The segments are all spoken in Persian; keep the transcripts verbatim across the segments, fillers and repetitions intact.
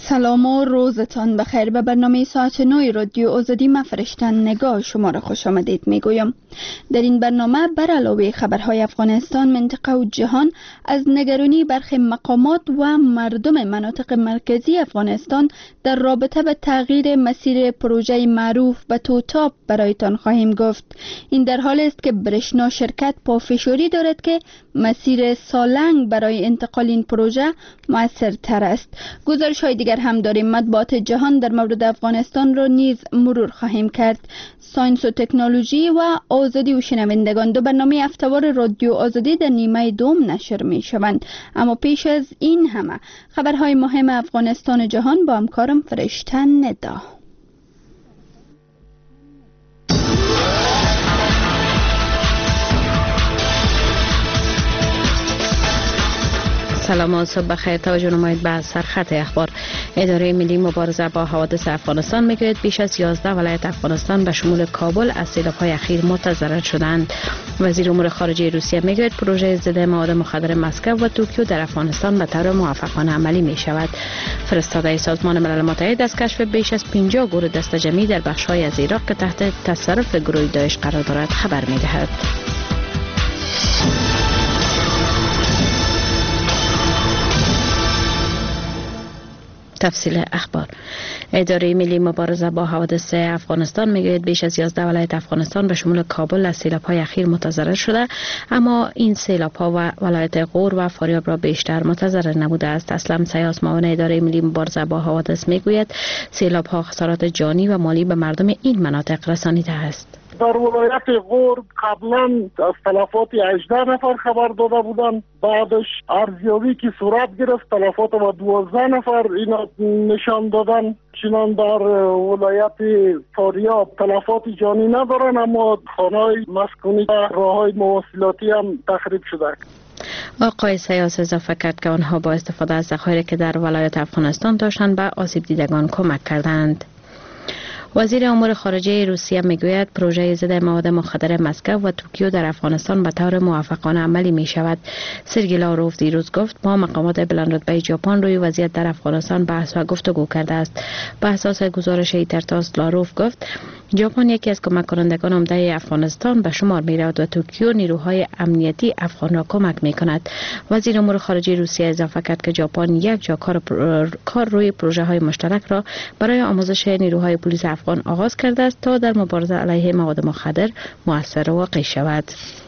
سلام و روزتان بخیر. به برنامه ساعت نوی رادیو آزادی من فرشتن نگاه شما را خوش آمدید میگویم. در این برنامه بر علاوه خبرهای افغانستان، منطقه و جهان، از نگرانی برخی مقامات و مردم مناطق مرکزی افغانستان در رابطه به تغییر مسیر پروژه معروف به توتاپ برایتان خواهیم گفت. این در حال است که برشنا شرکت پافشاری دارد که مسیر سالنگ برای انتقال این پروژه مؤثرتر است. گزارش های دیگر هم داریم. مطبوعات جهان در مورد افغانستان را نیز مرور خواهیم کرد. ساینس و تکنولوژی و آزادی و شنوندگان، دو برنامه هفته‌وار رادیو آزادی در نیمه دوم نشر می شوند. اما پیش از این همه خبرهای مهم افغانستان و جهان با همکارم فرشتن ندا. سلام و صبح بخیر. توجه نمایید به سرخط اخبار. اداره ملی مبارزه با حوادث افغانستان میگوید بیش از یازده ولایت افغانستان به شمول کابل از سیلاب‌های اخیر متضرر شدند. وزیر امور خارجه روسیه میگوید پروژه ضد مواد مخدر مسکو و توکیو در افغانستان به طور موفقانه عملی می شود. فرستاده سازمان ملل متحد از کشف بیش از پنجاه گروه دسته جمعی در بخش‌های از عراق که تحت تصرف گروه داعش قرار دارد خبر می‌دهد. تفصیل اخبار. اداره ملی مبارزه با حوادث افغانستان میگوید بیش از یازده ولایت افغانستان به شمول کابل از سیلاب‌های اخیر متضرر شده، اما این سیلاب‌ها و ولایت غور و فاریاب را بیشتر متضرر نبوده است. اسلم سیاس، معاون اداره ملی مبارزه با حوادث میگوید سیلاب‌ها خسارات جانی و مالی به مردم این مناطق رسانیده است. در ولایت غور قبلا از تلفات هجده نفر خبر داده بودند، بعدش ارزیابی که صورت گرفت تلفات و دوازده نفر اینا نشان دادن. چنان در ولایت فاریاب تلفات جانی ندارن، اما خانه‌های مسکونی و راه‌های مواصلاتی هم تخریب شده. آقای سیاس اضافه کرد که آنها با استفاده از ذخایر که در ولایت افغانستان داشتند به آسیب دیدگان کمک کردند. وزیر امور خارجه روسیه میگوید پروژه ضد مواد مخدر مسکو و توکیو در افغانستان به طور موفقانه عملی می شود. سرگئی لاروف دیروز گفت با مقامات بلند رتبه ژاپن روی وضعیت در افغانستان بحث و گفتگو کرده است. به اساس گزارش ایترتاس لاروف گفت ژاپن یکی از کمک کنندگان عمده افغانستان به شمار می رود و توکیو نیروهای امنیتی افغان را کمک می کند. وزیر امور خارجه روسیه اضافه کرد که ژاپن یک جا کار, کار روی پروژه های مشترک را برای آموزش نیروهای پلیس افغان آغاز کرده است تا در مبارزه علیه مواد مخدر مؤثر و واقعی شود.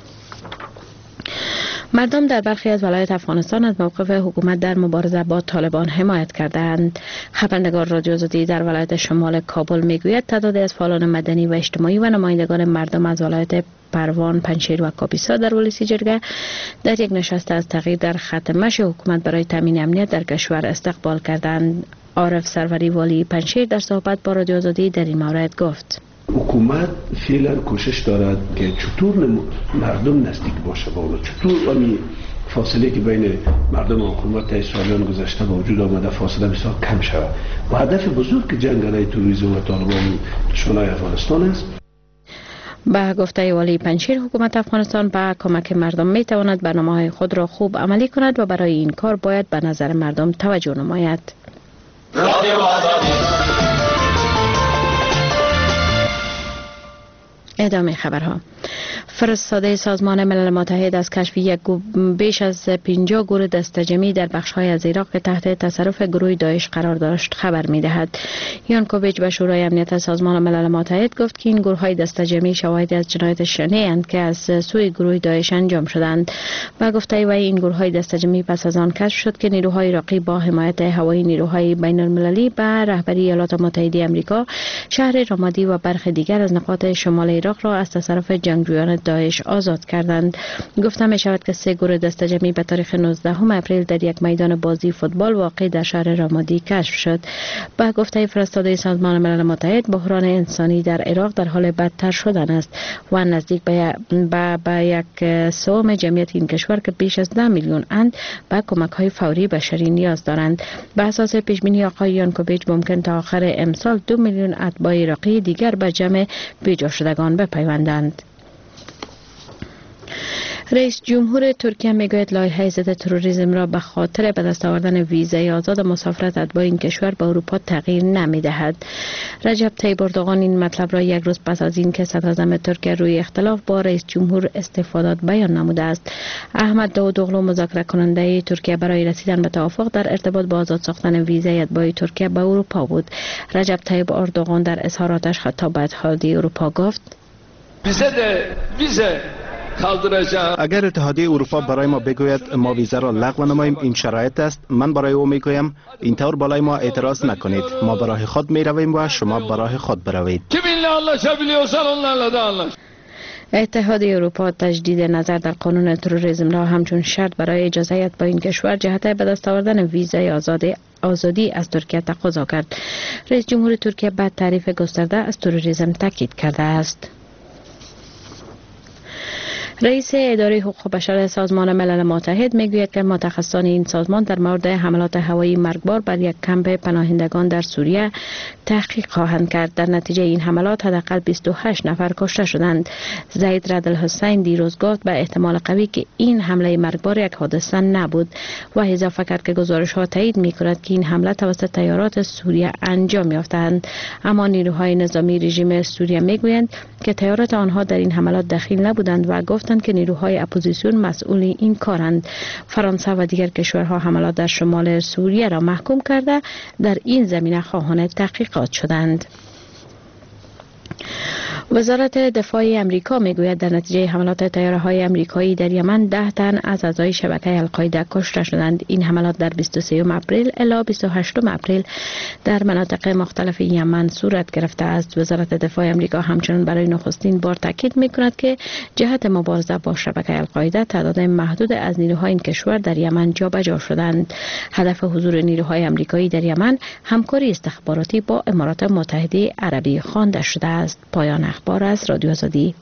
مردم در برخی از ولایات افغانستان از موقف حکومت در مبارزه با طالبان حمایت کردند. خبرنگار رادیو آزادی در ولایت شمال کابل میگوید تعدادی از فعالان مدنی و اجتماعی و نمایندگان مردم از ولایت پروان، پنجشیر و کاپیسا در ولسی جرگه در یک نشست از تغییر در خط مشی حکومت برای تامین امنیت در کشور استقبال کردند. عارف سروری والی پنجشیر در صحبت با رادیو آزادی در این مورد گفت حکومت فعلا کوشش دارد که چطور مردم نزدیک باشه با اونها، چطور امی فاصله که بین مردم و حکومت تا سالیان گذشته به وجود آمده فاصله بسیار کم شود و هدف بزرگ جنگ علیه تروریسم و طالبان دشمنان افغانستان است. با گفته والی پنجشیر حکومت افغانستان با کمک مردم می تواند برنامه‌های خود را خوب عملی کند و برای این کار باید به نظر مردم توجه نماید. ادامه خبرها. فرستاده سازمان ملل متحد از کشف یک بیش از پنجاه گروه دسته جمعی در بخش‌های از عراق که تحت تصرف گروه داعش قرار داشت خبر می‌دهد. یانکوویچ به شورای امنیت سازمان ملل متحد گفت که این گروه‌های دسته جمعی شواهدی از جنایت شنیع‌اند که از سوی گروه داعش انجام شدند. و گفته وی این گروه‌های دسته جمعی پس از آن کشف شد که نیروهای عراقی با حمایت هوایی نیروهای بین‌المللی به رهبری ایالات متحده آمریکا شهر رامادی و برخی دیگر از نقاط شمال عراق را از تصرف جنگجویان داعش آزاد کردند. گفته می شود که سه گروه دسته جمعی به تاریخ نوزدهم اپریل در یک میدان بازی فوتبال واقع در شهر رامادی کشف شد. با گفته فرستاده سازمان ملل متحد بحران انسانی در عراق در حال بدتر شدن است و نزدیک به به, به یک سوم جمعیت این کشور که بیش از ده میلیون اند به کمک های فوری بشری نیاز دارند. به اساس پیش بینی آقای یانکوویچ ممکن تا آخر امسال دو میلیون اتباع عراقی دیگر به جمع بیجا شدگان بپیوندند. رئیس جمهور ترکیه میگوید لایحه ضد تروریسم را به خاطر به دست آوردن ویزای آزاد مسافرت اتباع این کشور به اروپا تغییر نمیدهد. رجب طیب اردوغان این مطلب را یک روز پس از این که صدر اعظم ترکیه روی اختلاف با رئیس جمهور استفاده بیان نموده است. احمد داوودوغلو مذاکره کننده ترکیه برای رسیدن به توافق در ارتباط با آزاد ساختن ویزای اتباع ترکیه به اروپا بود. رجب طیب اردوغان در اظهاراتش خطاب به اتحادیه اروپا گفت: اگر اتحادیه اروپا برای ما بگوید ما ویزا را لغو نماییم این شرایط است، من برای او میگویم اینطور بالای ما اعتراض نکنید. ما به راه خود می رویم و شما به راه خود بروید. اتحادیه اروپا تجدید نظر در قانون تروریسم را همچون شرط برای اجازه با این کشور جهت به دست آوردن ویزای آزادی آزادی از ترکیه تقاضا کرد. رئیس جمهور ترکیه بعد تعریف گسترده از تروریسم تاکید کرده است. رئیس اداره حقوق بشر سازمان ملل متحد میگوید که متخصصان این سازمان در مورد حملات هوایی مرگبار بر یک کمپ پناهندگان در سوریه تحقیق خواهند کرد. در نتیجه این حملات حداقل بیست و هشت نفر کشته شدند. زید رد الحسین دیروز گفت به احتمال قوی که این حمله مرگبار یک حادثه نبود و اضافه کرد که گزارش ها تایید میکند که این حمله توسط طیارات سوریه انجام یافتند، اما نیروهای نظامی رژیم سوریه میگویند که طیارات آنها در این حملات دخیل نبودند و گفتند که نیروهای اپوزیسیون مسئول این کارند. فرانسه و دیگر کشورها حملات در شمال سوریه را محکوم کرده در این زمینه خواهان تحقیقات شدند. وزارت دفاع امریکا میگوید در نتیجه حملات طیاره‌های آمریکایی در یمن ده تن از اعضای شبکه القاعده کشته شدند. این حملات در بیست و سوم اپریل الی بیست و هشتم اپریل در مناطق مختلف یمن صورت گرفته است. وزارت دفاع امریکا همچنین برای نخستین بار تاکید میکند که جهت مبارزه با شبکه القاعده تعداد محدود از نیروهای این کشور در یمن جابجا شدند. هدف حضور نیروهای آمریکایی در یمن همکاری استخباراتی با امارات متحده عربی خوانده شده است. پایان اخبار از رادیو آزادی.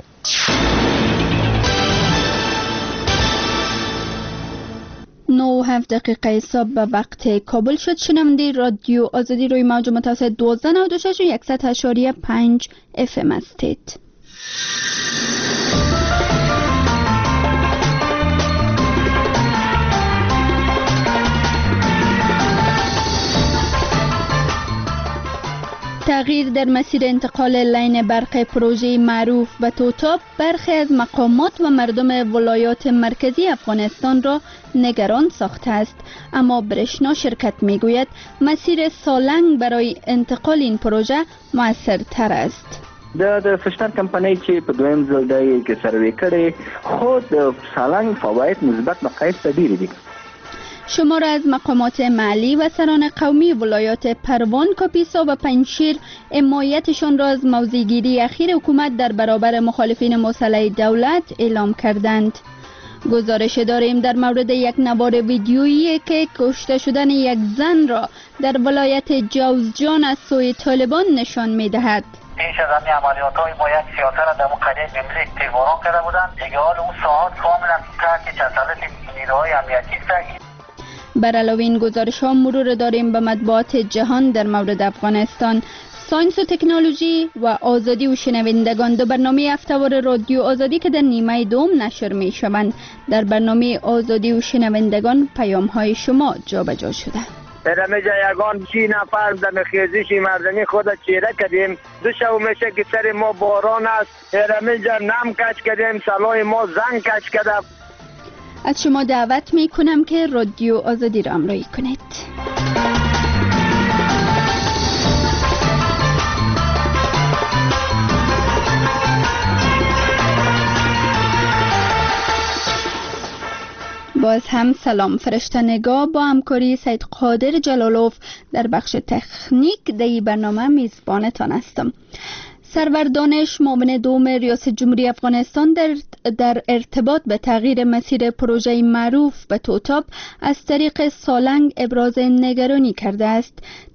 نه و هفت دقیقه صبح به وقت کابل شد. شنونده رادیو آزادی روی موج متوسط دوازده نود و شش و صد اشاری پنج اف ام هستید. تغییر در مسیر انتقال لین برق پروژه معروف به توتاب برخی از مقامات و مردم ولایات مرکزی افغانستان را نگران ساخته است، اما برشنا شرکت میگوید مسیر سالنگ برای انتقال این پروژه مؤثرتر است. د د فشتر کمپنۍ چې په دویم ځل دی کې سروې کړي خود سالنگ فواید مثبت مقایس ډېر دي. شمار از مقامات محلی و سران قومی ولایات پروان، کاپیسا و پنجشیر حمایتشان را از موضع‌گیری اخیر حکومت در برابر مخالفین مسلح دولت اعلام کردند. گزارش داریم در مورد یک نوار ویدیویی که کشته شدن یک زن را در ولایت جوزجان از سوی طالبان نشان می‌دهد. پیش از همین عملیات های با یک سیاست را در مقدمه مملک تیرباران کرده بودند. دیگه حال اون ساعت کاملا تحت تسلط نیروهای امنیتی است. بر علاوه این گزارش ها مرور داریم به مطبوعات جهان در مورد افغانستان، ساینس و تکنولوژی و آزادی و شنوندگان. دو برنامه هفته‌وار رادیو آزادی که در نیمه دوم نشر می شوند. در برنامه آزادی و شنوندگان پیام های شما جابجا شده. رمیجا یگان چی نفر در خیزش مردمی خود چیره کردیم. دو شو میشه که سر ما باران است. رمیجا نم کش کردیم، سلای ما زنگ کش کرده. از شما دعوت می کنم که رادیو آزادی را همراهی کنید. باز هم سلام. فرشته نگاه با همکاری سید قادر جلالوف در بخش تکنیک در این برنامه میزبانتان هستم. سرور دانش معاون دوم ریاست جمهوری افغانستان در, در ارتباط به تغییر مسیر پروژه معروف به توتاب از طریق سالنگ ابراز نگرانی کرده است.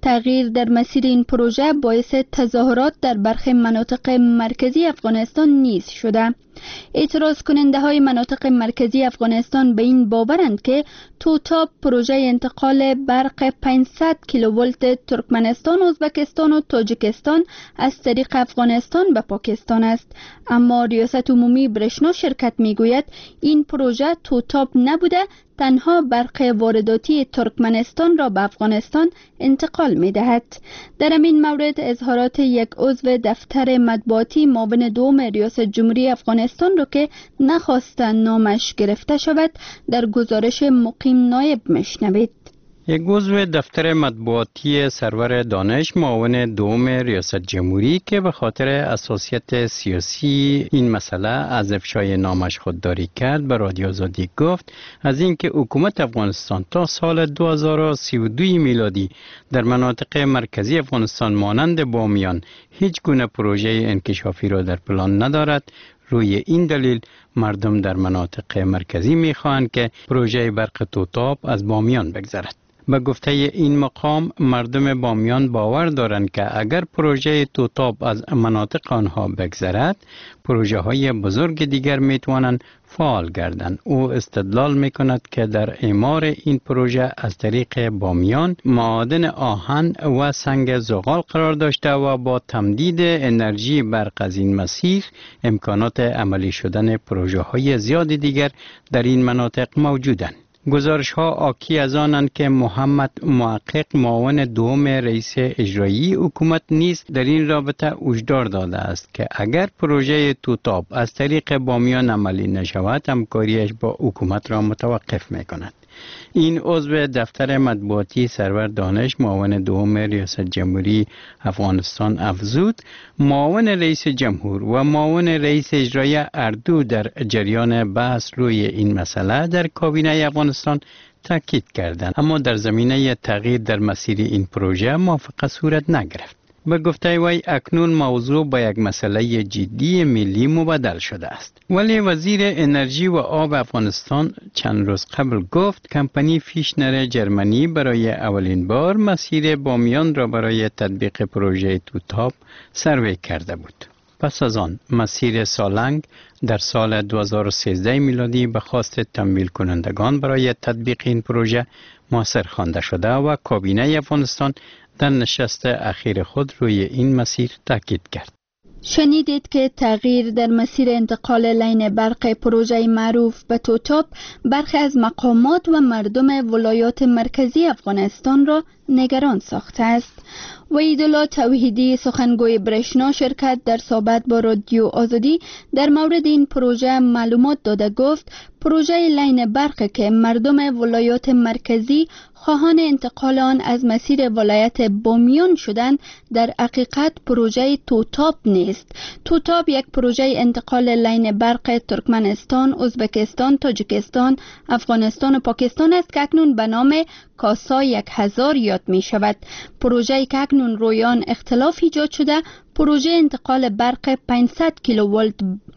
تغییر در مسیر این پروژه باعث تظاهرات در برخی مناطق مرکزی افغانستان نیز شده. اعتراض کننده های مناطق مرکزی افغانستان به این باورند که توتاپ پروژه انتقال برق پانصد کیلوولت ترکمنستان، ازبکستان و تاجیکستان از طریق افغانستان به پاکستان است. اما ریاست عمومی برشنا شرکت میگوید این پروژه توتاپ نبوده، تنها برق وارداتی ترکمنستان را به افغانستان انتقال می دهد. در این مورد اظهارات یک عضو دفتر مطبوعاتی معاون دوم ریاست جمهوری افغانستان را که نخواستند نامش گرفته شود در گزارش مقیم نایب میشنوید. یک عضو دفتر مطبوعاتی سرور دانش معاون دوم ریاست جمهوری که به خاطر حساسیت سیاسی این مسئله از افشای نامش خودداری کرد به رادیو آزادی گفت از اینکه حکومت افغانستان تا سال دو هزار و سی و دو میلادی در مناطق مرکزی افغانستان مانند بامیان هیچ گونه پروژه انکشافی را در پلان ندارد، روی این دلیل مردم در مناطق مرکزی می‌خواهند که پروژه برق توتاپ از بامیان بگذرد. به گفته این مقام مردم بامیان باور دارند که اگر پروژه توتاپ از مناطق آنها بگذرد پروژه های بزرگ دیگر می توانند فعال گردند. او استدلال می کند که در اعمار این پروژه از طریق بامیان معادن آهن و سنگ زغال قرار داشته و با تمدید انرژی برق از این مسیر امکانات عملی شدن پروژه های زیاد دیگر در این مناطق موجودند. گزارش ها آکی از آنند که محمد محقق معاون دوم رئیس اجرایی حکومت نیز در این رابطه هشدار داده است که اگر پروژه توتاپ از طریق بامیان عملی نشود همکاریش با حکومت را متوقف می کند. این عضو دفتر مطبوعاتی سرور دانش معاون دوم ریاست جمهوری افغانستان افزود معاون رئیس جمهور و معاون رئیس اجرایی اردو در جریان بحث روی این مسئله در کابینه افغانستان تاکید کردند، اما در زمینه تغییر در مسیر این پروژه موافقت صورت نگرفت. به گفته وی اکنون موضوع با یک مسئله جدی ملی مبدل شده است. ولی وزیر انرژی و آب افغانستان چند روز قبل گفت کمپانی فیشنر جرمنی برای اولین بار مسیر بامیان را برای تطبیق پروژه توتاپ سروی کرده بود. پس از آن مسیر سالنگ در سال دو هزار و سیزده میلادی به خواست تمویل کنندگان برای تطبیق این پروژه موثر خوانده شده و کابینه افغانستان در نشست اخیر خود روی این مسیر تاکید کرد. شنیدید که تغییر در مسیر انتقال لین برق پروژه معروف به توتاپ برخی از مقامات و مردم ولایات مرکزی افغانستان را نگران ساخته است. وحیدالله توحیدی سخنگوی برشنا شرکت در صحبت با رادیو آزادی در مورد این پروژه معلومات داده گفت پروژه لین برق که مردم ولایات مرکزی خواهان انتقال آن از مسیر ولایت بامیان شدند در حقیقت پروژه توتاپ نیست. توتاپ یک پروژه انتقال لین برق ترکمنستان، ازبکستان، تاجیکستان، افغانستان و پاکستان است که اکنون به نام کاسا یک هزار یاد می شود. پروژه که اکنون رویان اختلاف ایجاد شده پروژه انتقال برق پانصد کیلوولت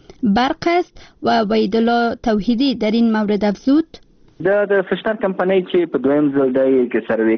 برق است و وحیدالله توحیدی در این مورد افزود د د فشنر کمپانی چې په دویم ځل دی که سروی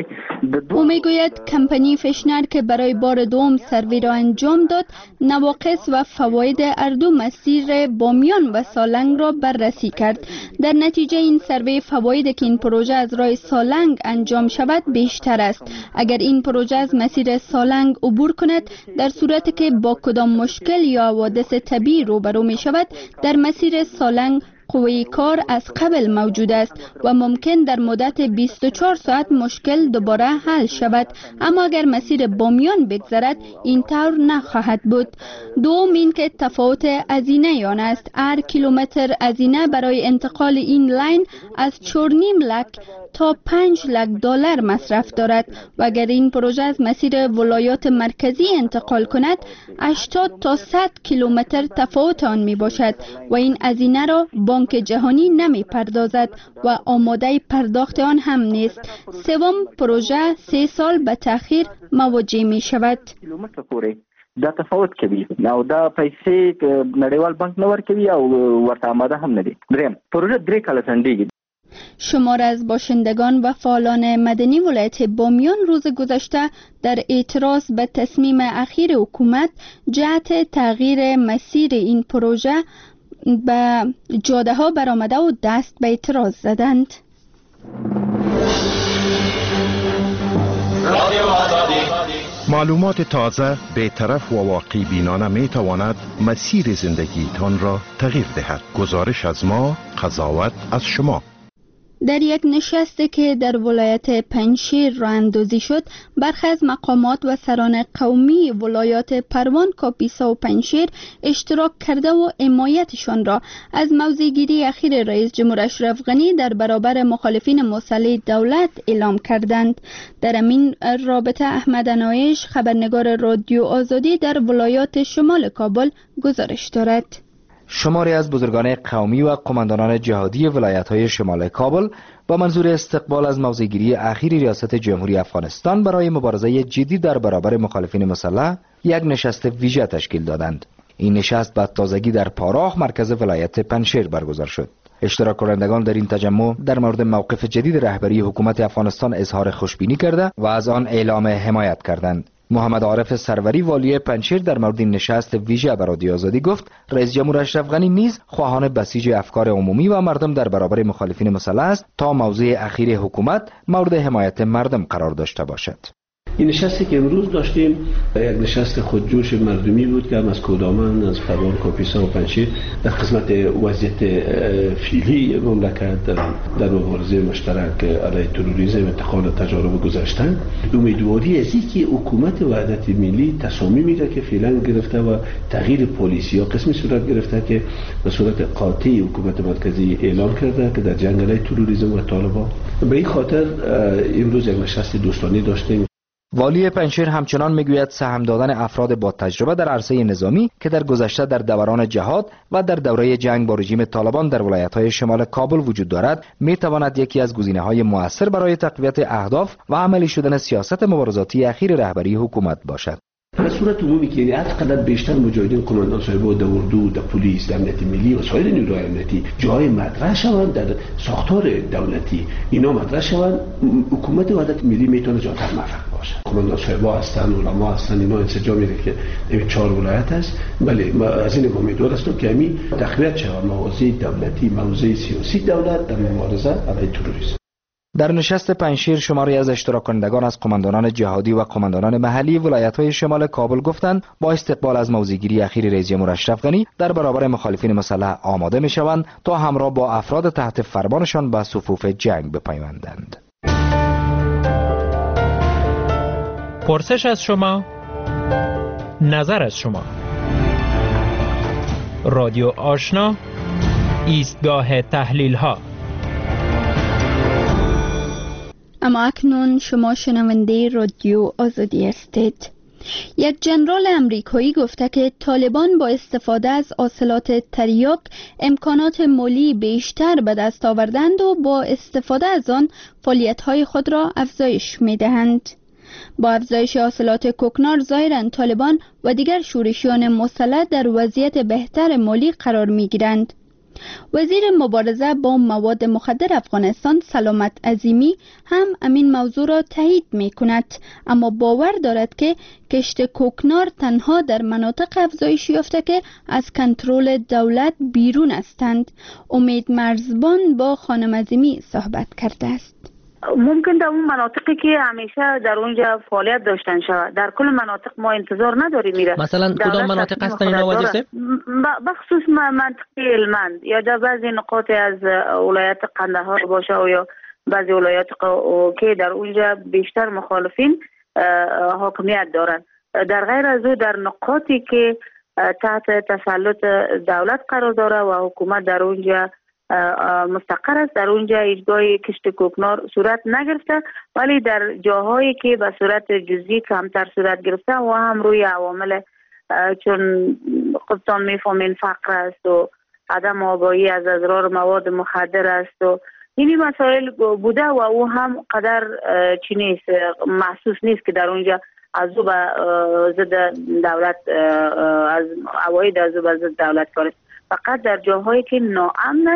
کړي او میگوید کمپانی فشنر که برای بار دوم سروی را انجام داد نواقص و فواید هر دو مسیر بامیان و سالنگ را بررسی کرد. در نتیجه این سروی فوایدی که این پروژه از راه سالنگ انجام شود بیشتر است. اگر این پروژه از مسیر سالنگ عبور کند در صورتی که با کدام مشکل یا حوادث طبیعی روبرو می شود در مسیر سالنگ قوه کار از قبل موجود است و ممکن در مدت بیست و چهار ساعت مشکل دوباره حل شود، اما اگر مسیر بامیان بگذرد این طور نخواهد بود. دوم این که تفاوت هزینه آن است. هر کیلومتر هزینه برای انتقال این لاین از چهار و نیم لک تا پنج لک دلار مصرف دارد و اگر این پروژه از مسیر ولایات مرکزی انتقال کند هشتاد تا صد کیلومتر تفاوت آن می باشد و این هزینه را بانک جهانی نمی پردازد و آماده پرداخت آن هم نیست. سوم پروژه سه سال به تأخیر مواجه می شود. دا تفاوت کوي او دا پیسې نړیوال بانک نه ورکوي او ورته آماده هم نه دي. دریم پروژه درې کاله ځنډیږي. شمار از باشندگان و فعالان مدنی ولایت بامیان روز گذشته در اعتراض به تصمیم اخیر حکومت جهت تغییر مسیر این پروژه به جاده ها برآمده و دست به اعتراض زدند. معلومات تازه بی‌طرف و واقعی بینانه می تواند مسیر زندگیتان را تغییر دهد. گزارش از ما، قضاوت از شما. در یک نشستی که در ولایت پنجشیر راه اندازی شد، برخی از مقامات و سران قومی ولایات پروان، کاپیسا و پنجشیر اشتراک کرده و حمایتشان را از موضع‌گیری اخیر رئیس جمهور اشرف غنی در برابر مخالفین مسلح دولت اعلام کردند. در این رابطه احمد انایش، خبرنگار رادیو آزادی در ولایات شمال کابل گزارش دارد. شماری از بزرگان قومی و قماندانان جهادی ولایت‌های شمال کابل با منظور استقبال از موضع‌گیری اخیر ریاست جمهوری افغانستان برای مبارزه جدی در برابر مخالفین مسلح یک نشست ویژه تشکیل دادند. این نشست به تازگی در پاراخ مرکز ولایت پنجشیر برگزار شد. اشتراک کنندگان در این تجمع در مورد موقف جدید رهبری حکومت افغانستان اظهار خوشبینی کرده و از آن اعلام حمایت کردند. محمد عارف سروری والی پنجشیر در مورد این نشست ویژه به رادیو آزادی گفت رئیس جمهور اشرف غنی نیز خواهان بسیج افکار عمومی و مردم در برابر مخالفین مسلح است تا موضع اخیر حکومت مورد حمایت مردم قرار داشته باشد. این نشستی که امروز داشتیم یک نشست خودجوش مردمی بود که هم از کودامن، از پروان، کاپیسا و پنجشیر در خدمت وضعیت فعلی مملکت در مبارزه مشترک علیه تروریسم و انتقال تجارب گذشتن، امیدواری از اینکه حکومت وحدت ملی تصامیمی را که فعلا گرفته و تغییر پالیسی ها قسمی صورت گرفته که به صورت قاطع حکومت مرکزی اعلام کرده که در جنگ علیه تروریسم و طالبان. به این خاطر امروز یک نشست دوستانه داشتیم. والی پنجشیر همچنان میگوید سهم دادن افراد با تجربه در عرصه نظامی که در گذشته در دوران جهاد و در دوره جنگ با رژیم طالبان در ولایت‌های شمال کابل وجود دارد میتواند یکی از گزینه‌های مؤثر برای تقویت اهداف و عملی شدن سیاست مبارزاتی اخیر رهبری حکومت باشد. به صورت عمومی که هر قدر بیشتر مجاهدین قماندان صاحب در اردو، در پلیس، در امنیت ملی و سایر نیروهای امنیتی جای مطرح شوند در ساختار دولتی، اینا مطرح شوند، حکومت وحدت ملی میتونه جاتر موفق باشه. قماندان صاحب هستن، علما هستن، اینا انسجامی که این چهار ولایت است. بله، ما از این امیدوار هستم که همین تقویت شود موازی دولتی، موازی سیاسی دولت در مبارزه علیه تروریسم. در نشست پنجشیر شماری از اشتراک کنندگان از قماندانان جهادی و قماندانان محلی ولایت‌های شمال کابل گفتند با استقبال از موضع‌گیری اخیر رئیس جمهور اشرف غنی در برابر مخالفین مسلح آماده می‌شوند تا همراه با افراد تحت فرمانشان به صفوف جنگ بپیوندند. پرسش از شما، نظر از شما. رادیو آشنا، ایستگاه تحلیل‌ها. اما اکنون شما شنونده رادیو آزادی هستید. یک ژنرال امریکایی گفته که طالبان با استفاده از حاصلات تریاک امکانات مالی بیشتر به دست آوردند و با استفاده از آن فعالیت‌های خود را افزایش می‌دهند. با افزایش حاصلات کوکنار ظاهراً طالبان و دیگر شورشیان مسلح در وضعیت بهتر مالی قرار می‌گیرند. وزیر مبارزه با مواد مخدر افغانستان سلامت عظیمی هم امین موضوع را تایید می کند، اما باور دارد که کشت کوکنار تنها در مناطق افزایش یافته که از کنترل دولت بیرون هستند. امید مرزبان با خانم عظیمی صحبت کرده است. ممکن در اون مناطقی که همیشه در اونجا فعالیت داشتن شود، در کل مناطق ما انتظار نداریم میره. مثلا کدام مناطق هستن اینا وزیر؟ بخصوص منطقه هلمند یا در بعضی نقاط از ولایت قندهار باشه و یا بعضی ولایات که در اونجا بیشتر مخالفین حاکمیت دارن. در غیر از او در نقاطی که تحت تسلط دولت قرار داره و حکومت در اونجا مستقر است، در اونجا هیچگاه کشت کوکنار صورت نگرفته، ولی در جاهایی که به صورت جزئی کمتر صورت گرفته و هم روی عوامل چون خودتان میفهمین فقر است و عدم آگاهی از اضرار مواد مخدر است و اینی مسائل بوده و او هم قدر چی نیست، محسوس نیست که در اونجا از او به ضد دولت از عواید از او به ضد دولت کار است. فقط در جاهایی که ناامن است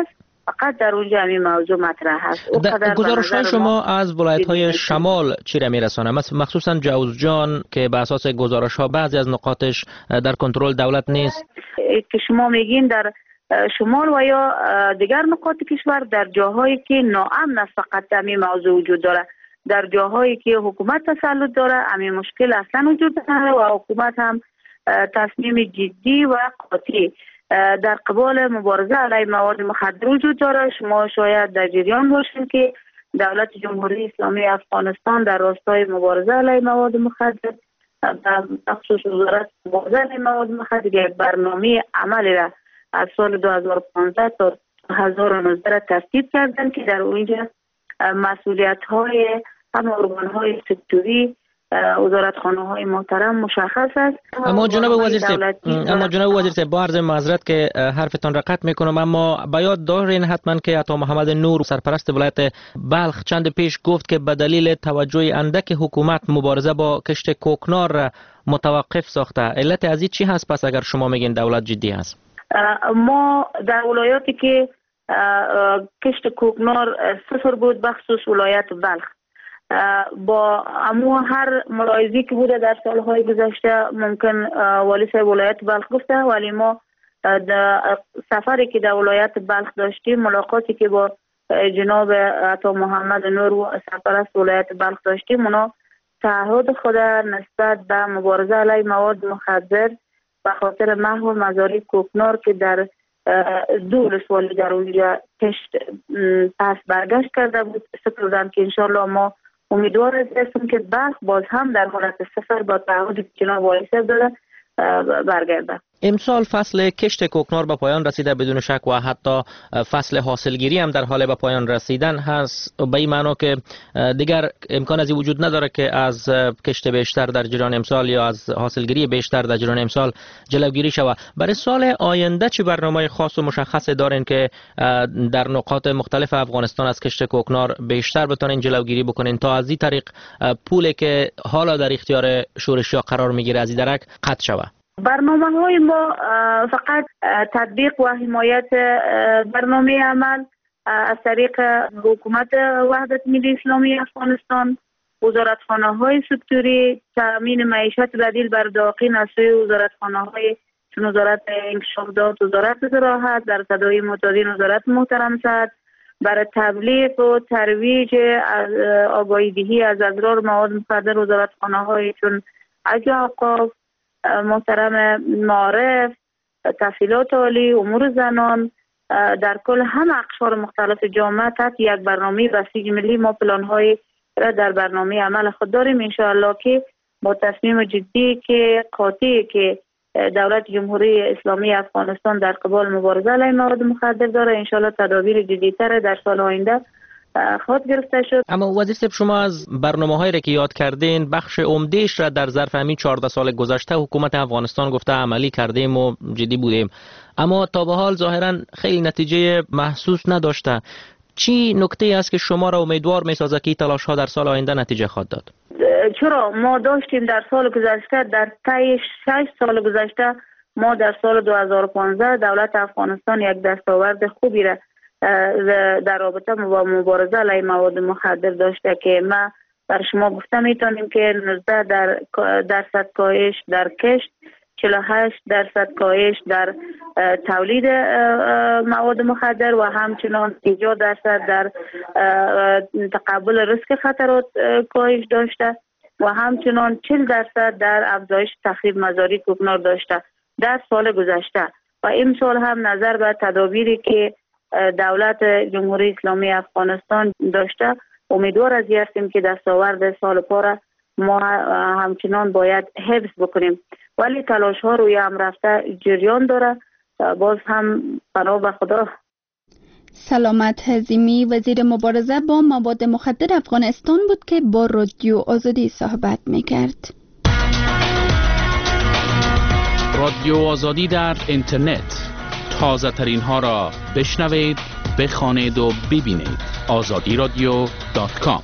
فقط در اونجا همین موضوع مطرح هست. گزارش‌های شما از ولایت‌های شمال چی را میرسانه؟ مخصوصا جوزجان که به اساس گزارش‌ها بعضی از نقاطش در کنترل دولت نیست که شما میگین در شمال و یا دیگر نقاط کشور در جاهایی که ناامن است فقط همین موضوع وجود داره. در جاهایی که حکومت تسلط داره همین مشکل اصلا وجود نداره و حکومت هم تصمیم جدی و قاطع در قبال مبارزه علیه مواد مخدر وجود داره. شما شاید در جریان باشید که دولت جمهوری اسلامی افغانستان در راستای مبارزه علیه مواد مخدر بخصوص وزارت مبارزه علیه مواد مخدر یک برنامه عملی را از سال دو هزار و پانزده تا دو هزار و نوزده را تصویب کردن که در اونجا مسئولیت های هم ارگان های سکتوری وزارتخانه های محترم مشخص است. اما جناب وزیر صاحب اما جناب وزیر صاحب با عرض معذرت که حرفتان را قطع میکنم، اما به یاد دارین حتما که عطا محمد نور سرپرست ولایت بلخ چند پیش گفت که به دلیل توجه اندک حکومت مبارزه با کشت کوکنار را متوقف ساخته. علت از این چی هست پس اگر شما میگین دولت جدی هست؟ ما در ولایاتی که کشت کوکنار صفر بود بخصوص ولایت بلخ با امو هر ملاحظه‌ای که بوده در سالهای گذشته ممکن والی صاحب ولایت بلخ گفته، ولی ما سفری که در ولایت بلخ داشتیم ملاقاتی که با جناب عطا محمد نور و سرپرست ولایت بلخ داشتیم اونا تعهد خود نسبت به مبارزه علیه مواد مخدر به خاطر محو مزارع کوکنار که در دو ولسوالی در اونجا کشت پس برگشت کرده بود سپردن که انشالله ما امیدوار هستیم که بلخ باز هم در حالت صفر با تعهد جناب والی صاحب داده برگرده. امسال فصل کشت کوکنار به پایان رسیده بدون شک و حتی فصل حاصلگیری هم در حال به پایان رسیدن هست، به این معنا که دیگر امکان از وجود نداره که از کشت بیشتر در جریان امسال یا از حاصلگیری بیشتر در جریان امسال جلوگیری شود. برای سال آینده چه برنامه خاص و مشخص دارین که در نقاط مختلف افغانستان از کشت کوکنار بیشتر بتونین جلوگیری بکنین تا از این طریق پولی که حالا در اختیار شورشیا قرار میگیره از این درک قطع شود؟ برنامه های ما فقط تطبیق و حمایت برنامه عمل از طریق حکومت وحدت ملی اسلامی افغانستان، وزارتخانه های سکتوری، تامین معیشت بدیل بر داخل از سوی وزارتخانه های چون وزارت انکشاف داد، وزارت زراعت، در صدای معتادین وزارت محترم صحت، برای تبلیغ و ترویج آگاهی دهی از اضرار مواد مخدر وزارتخانه های چون اجا اوقاف، محترم معارف، تحصیلات عالی، امور زنان، در کل هم اقشار مختلف جامعه تحت یک برنامه بسیج ملی ما پلان‌های را در برنامه عمل خود داریم. انشاءالله که با تصمیم جدی که قاطعی که دولت جمهوری اسلامی افغانستان در قبال مبارزه علیه مواد مخدر داره، انشاءالله تدابیر جدی‌تر در سال آینده خود گرفته شد. اما وزیر صاحب شما از برنامه‌هایی را که یاد کردین بخش عمده‌اش را در ظرف همین چهارده سال گذشته حکومت افغانستان گفته عملی کردیم و جدی بودیم، اما تا به حال ظاهراً خیلی نتیجه محسوس نداشته. چی نکته است که شما را امیدوار می‌سازد که تلاش‌ها در سال آینده نتیجه خواهد داد؟ چرا ما داشتیم در سال گذشته، در طی شش سال گذشته ما در سال دو هزار و پانزده دولت افغانستان یک دستاورد خوبی را در رابطه با مبارزه علیه مواد مخدر داشته که ما بر شما گفته میتونیم که نوزده در درصد کاهش در کشت، چهل و هشت درصد کاهش در تولید مواد مخدر و همچنان پنجاه درصد در تقبل ریسک خطرات کاهش داشته و همچنان چهل درصد در افزایش تخریب مزارع کوکنار داشته در سال گذشته. و این سال هم نظر به تدابیری که دولت جمهوری اسلامی افغانستان داشته امیدوار از این هستیم که دستاورد سال پاره ما همچنان باید حفظ بکنیم، ولی تلاش ها روی هم رفته جریان داره. باز هم پناه به خدا. سلامت حزیمی وزیر مبارزه با مواد مخدر افغانستان بود که با رادیو آزادی صحبت میکرد. رادیو آزادی در اینترنت، تازه ترین ها را بشنوید، بخوانید و ببینید. آزادی رادیو دات کام.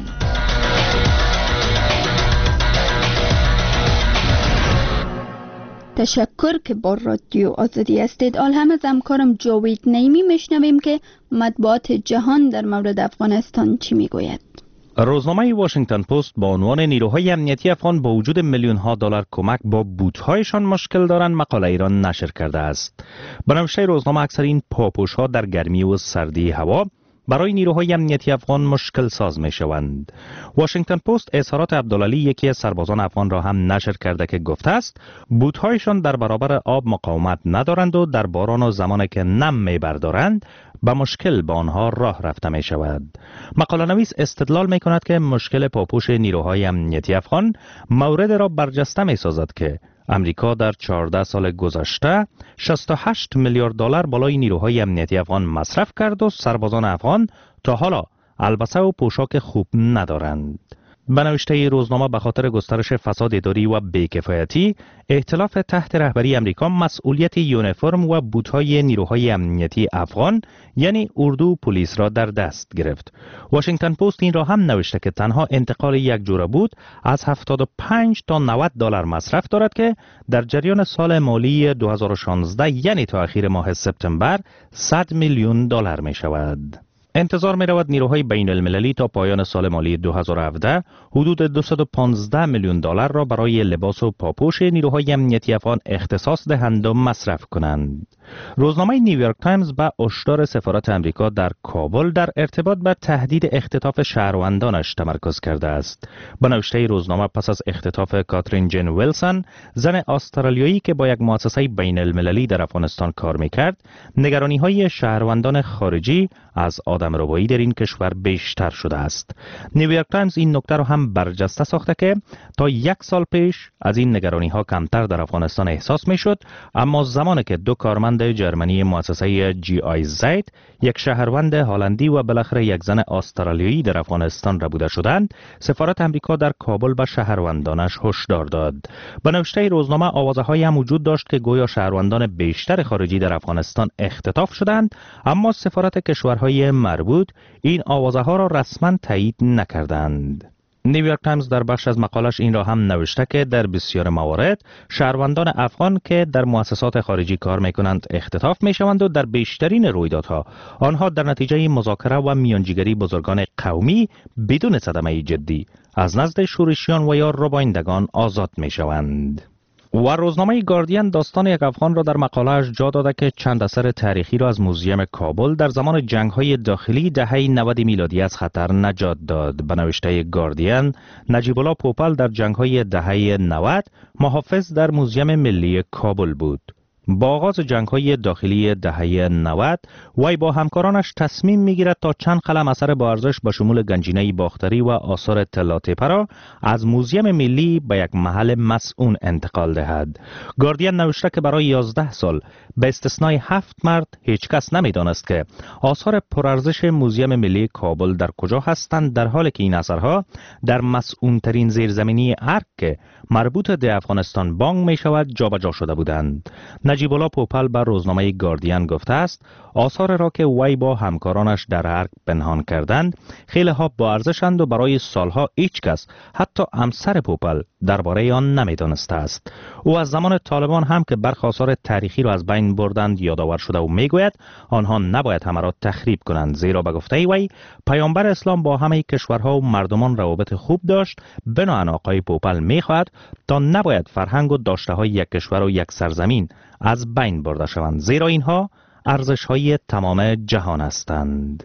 تشکر که با رادیو آزادی هستید. آل هم از همکارم جاوید نعیمی میشنویم که مطبوعات جهان در مورد افغانستان چی میگوید. روزنامه واشنگتن پست با عنوان نیروهای امنیتی افغان با وجود میلیون ها دلار کمک با بوت‌هایشان مشکل دارند مقاله ایران نشر کرده است. به نوشته روزنامه اکثر این پاپوش‌ها در گرمی و سردی هوا برای نیروهای امنیتی افغان مشکل ساز می شوند. واشنگتن پست اظهارات عبدالعلی یکی از سربازان افغان را هم نشر کرده که گفته است بوت‌هایشان در برابر آب مقاومت ندارند و در باران و زمانی که نم می بردارند با مشکل با آنها راه رفته می شود. مقاله نویس استدلال می کند که مشکل پاپوش نیروهای امنیتی افغان مورد را برجسته می سازد که امریکا در چهارده سال گذشته شصت و هشت میلیارد دلار بالای نیروهای امنیتی افغان مصرف کرد و سربازان افغان تا حالا البسه و پوشاک خوب ندارند. به نوشته روزنامه به خاطر گسترش فساد اداری و بی‌کفایتی، ائتلاف تحت رهبری امریکا مسئولیت یونیفرم و بوت‌های نیروهای امنیتی افغان یعنی اردو و پلیس را در دست گرفت. واشنگتن پست این را هم نوشته که تنها انتقال یک جوره بوت از هفتاد و پنج تا نود دلار مصرف دارد که در جریان سال مالی دو هزار و شانزده یعنی تا اخیر ماه سپتامبر صد میلیون دلار می شود. انتظار می رود نیروهای بین المللی تا پایان سال مالی دو هزار و هفده حدود دویست و پانزده میلیون دلار را برای لباس و پاپوش نیروهای امنیتی افغان اختصاص دهند و مصرف کنند. روزنامه نیویورک تایمز به هشدار سفارت امریکا در کابل در ارتباط با تهدید اختطاف شهروندانش تمرکز کرده است. به نوشته روزنامه پس از اختطاف کاترین جن ویلسون، زن استرالیایی که با یک مؤسسه بین المللی در افغانستان کار میکرد، نگرانی های شهروندان خارجی از آدمربایی در این کشور بیشتر شده است. نیویورک تایمز این نکته را هم برجسته ساخته که تا یک سال پیش از این نگرانی ها کمتر در افغانستان احساس میشد، اما زمانی که دو کارمند جرمنی مؤسسه جی آی زد، یک شهروند هلندی و بالاخره یک زن استرالیایی در افغانستان ربوده شدند، سفارت امریکا در کابل به شهروندانش هشدار داد. به نوشته روزنامه آوازه‌هایی هم وجود داشت که گویا شهروندان بیشتر خارجی در افغانستان اختطاف شدند، اما سفارت کشورهای مربوط این آوازه‌ها را رسما تایید نکردند. نیویورک تایمز در بخش از مقالش این را هم نوشته که در بسیار موارد شهروندان افغان که در مؤسسات خارجی کار میکنند اختطاف میشوند و در بیشترین رویدادها آنها در نتیجه مذاکره و میانجیگری بزرگان قومی بدون صدمه جدی از نزد شورشیان و یا ربایندگان آزاد میشوند. و روزنامه گاردین داستان یک افغان را در مقاله‌اش جا داده که چند اثر تاریخی را از موزیم کابل در زمان جنگ‌های داخلی دهه نود میلادی از خطر نجات داد. به نوشته گاردین، نجیب الله پوپل در جنگ‌های دهه نود محافظ در موزیم ملی کابل بود. با آغاز جنگ‌های داخلی دهه نود، وی با همکارانش تصمیم می‌گیرد تا چند قلم اثر با ارزش به شمول گنجینه باختری و آثار طلا تپه را از موزیم ملی به یک محل مسئول انتقال دهد. گاردین نوشته که برای یازده سال به استثنای هفت مرد هیچ کس نمی‌دانست که آثار پرارزش موزیم ملی کابل در کجا هستند، در حالی که این اثرها در مسئول‌ترین زیرزمینی ارک که مربوط به افغانستان بانگ می‌شود جابجا شده بودند. نجیب الله پوپل بر روزنامه گاردین گفته است آثار را که وی با همکارانش در ارگ پنهان کردند خیلی ها با ارزشند و برای سالها هیچ کس حتی همسر پوپل درباره آن نمیدانسته است. او از زمان طالبان هم که برخی آثار تاریخی را از بین بردند یادآور شده و میگوید آنها نباید همه را تخریب کنند، زیرا به گفته وی پیامبر اسلام با همه کشورها و مردمان روابط خوب داشت. بنابراین آقای پوپل میخواهد تا نباید فرهنگ و داشته های یک کشور و یک سرزمین از بین برده شوند، زیرا اینها ارزش های تمام جهان هستند.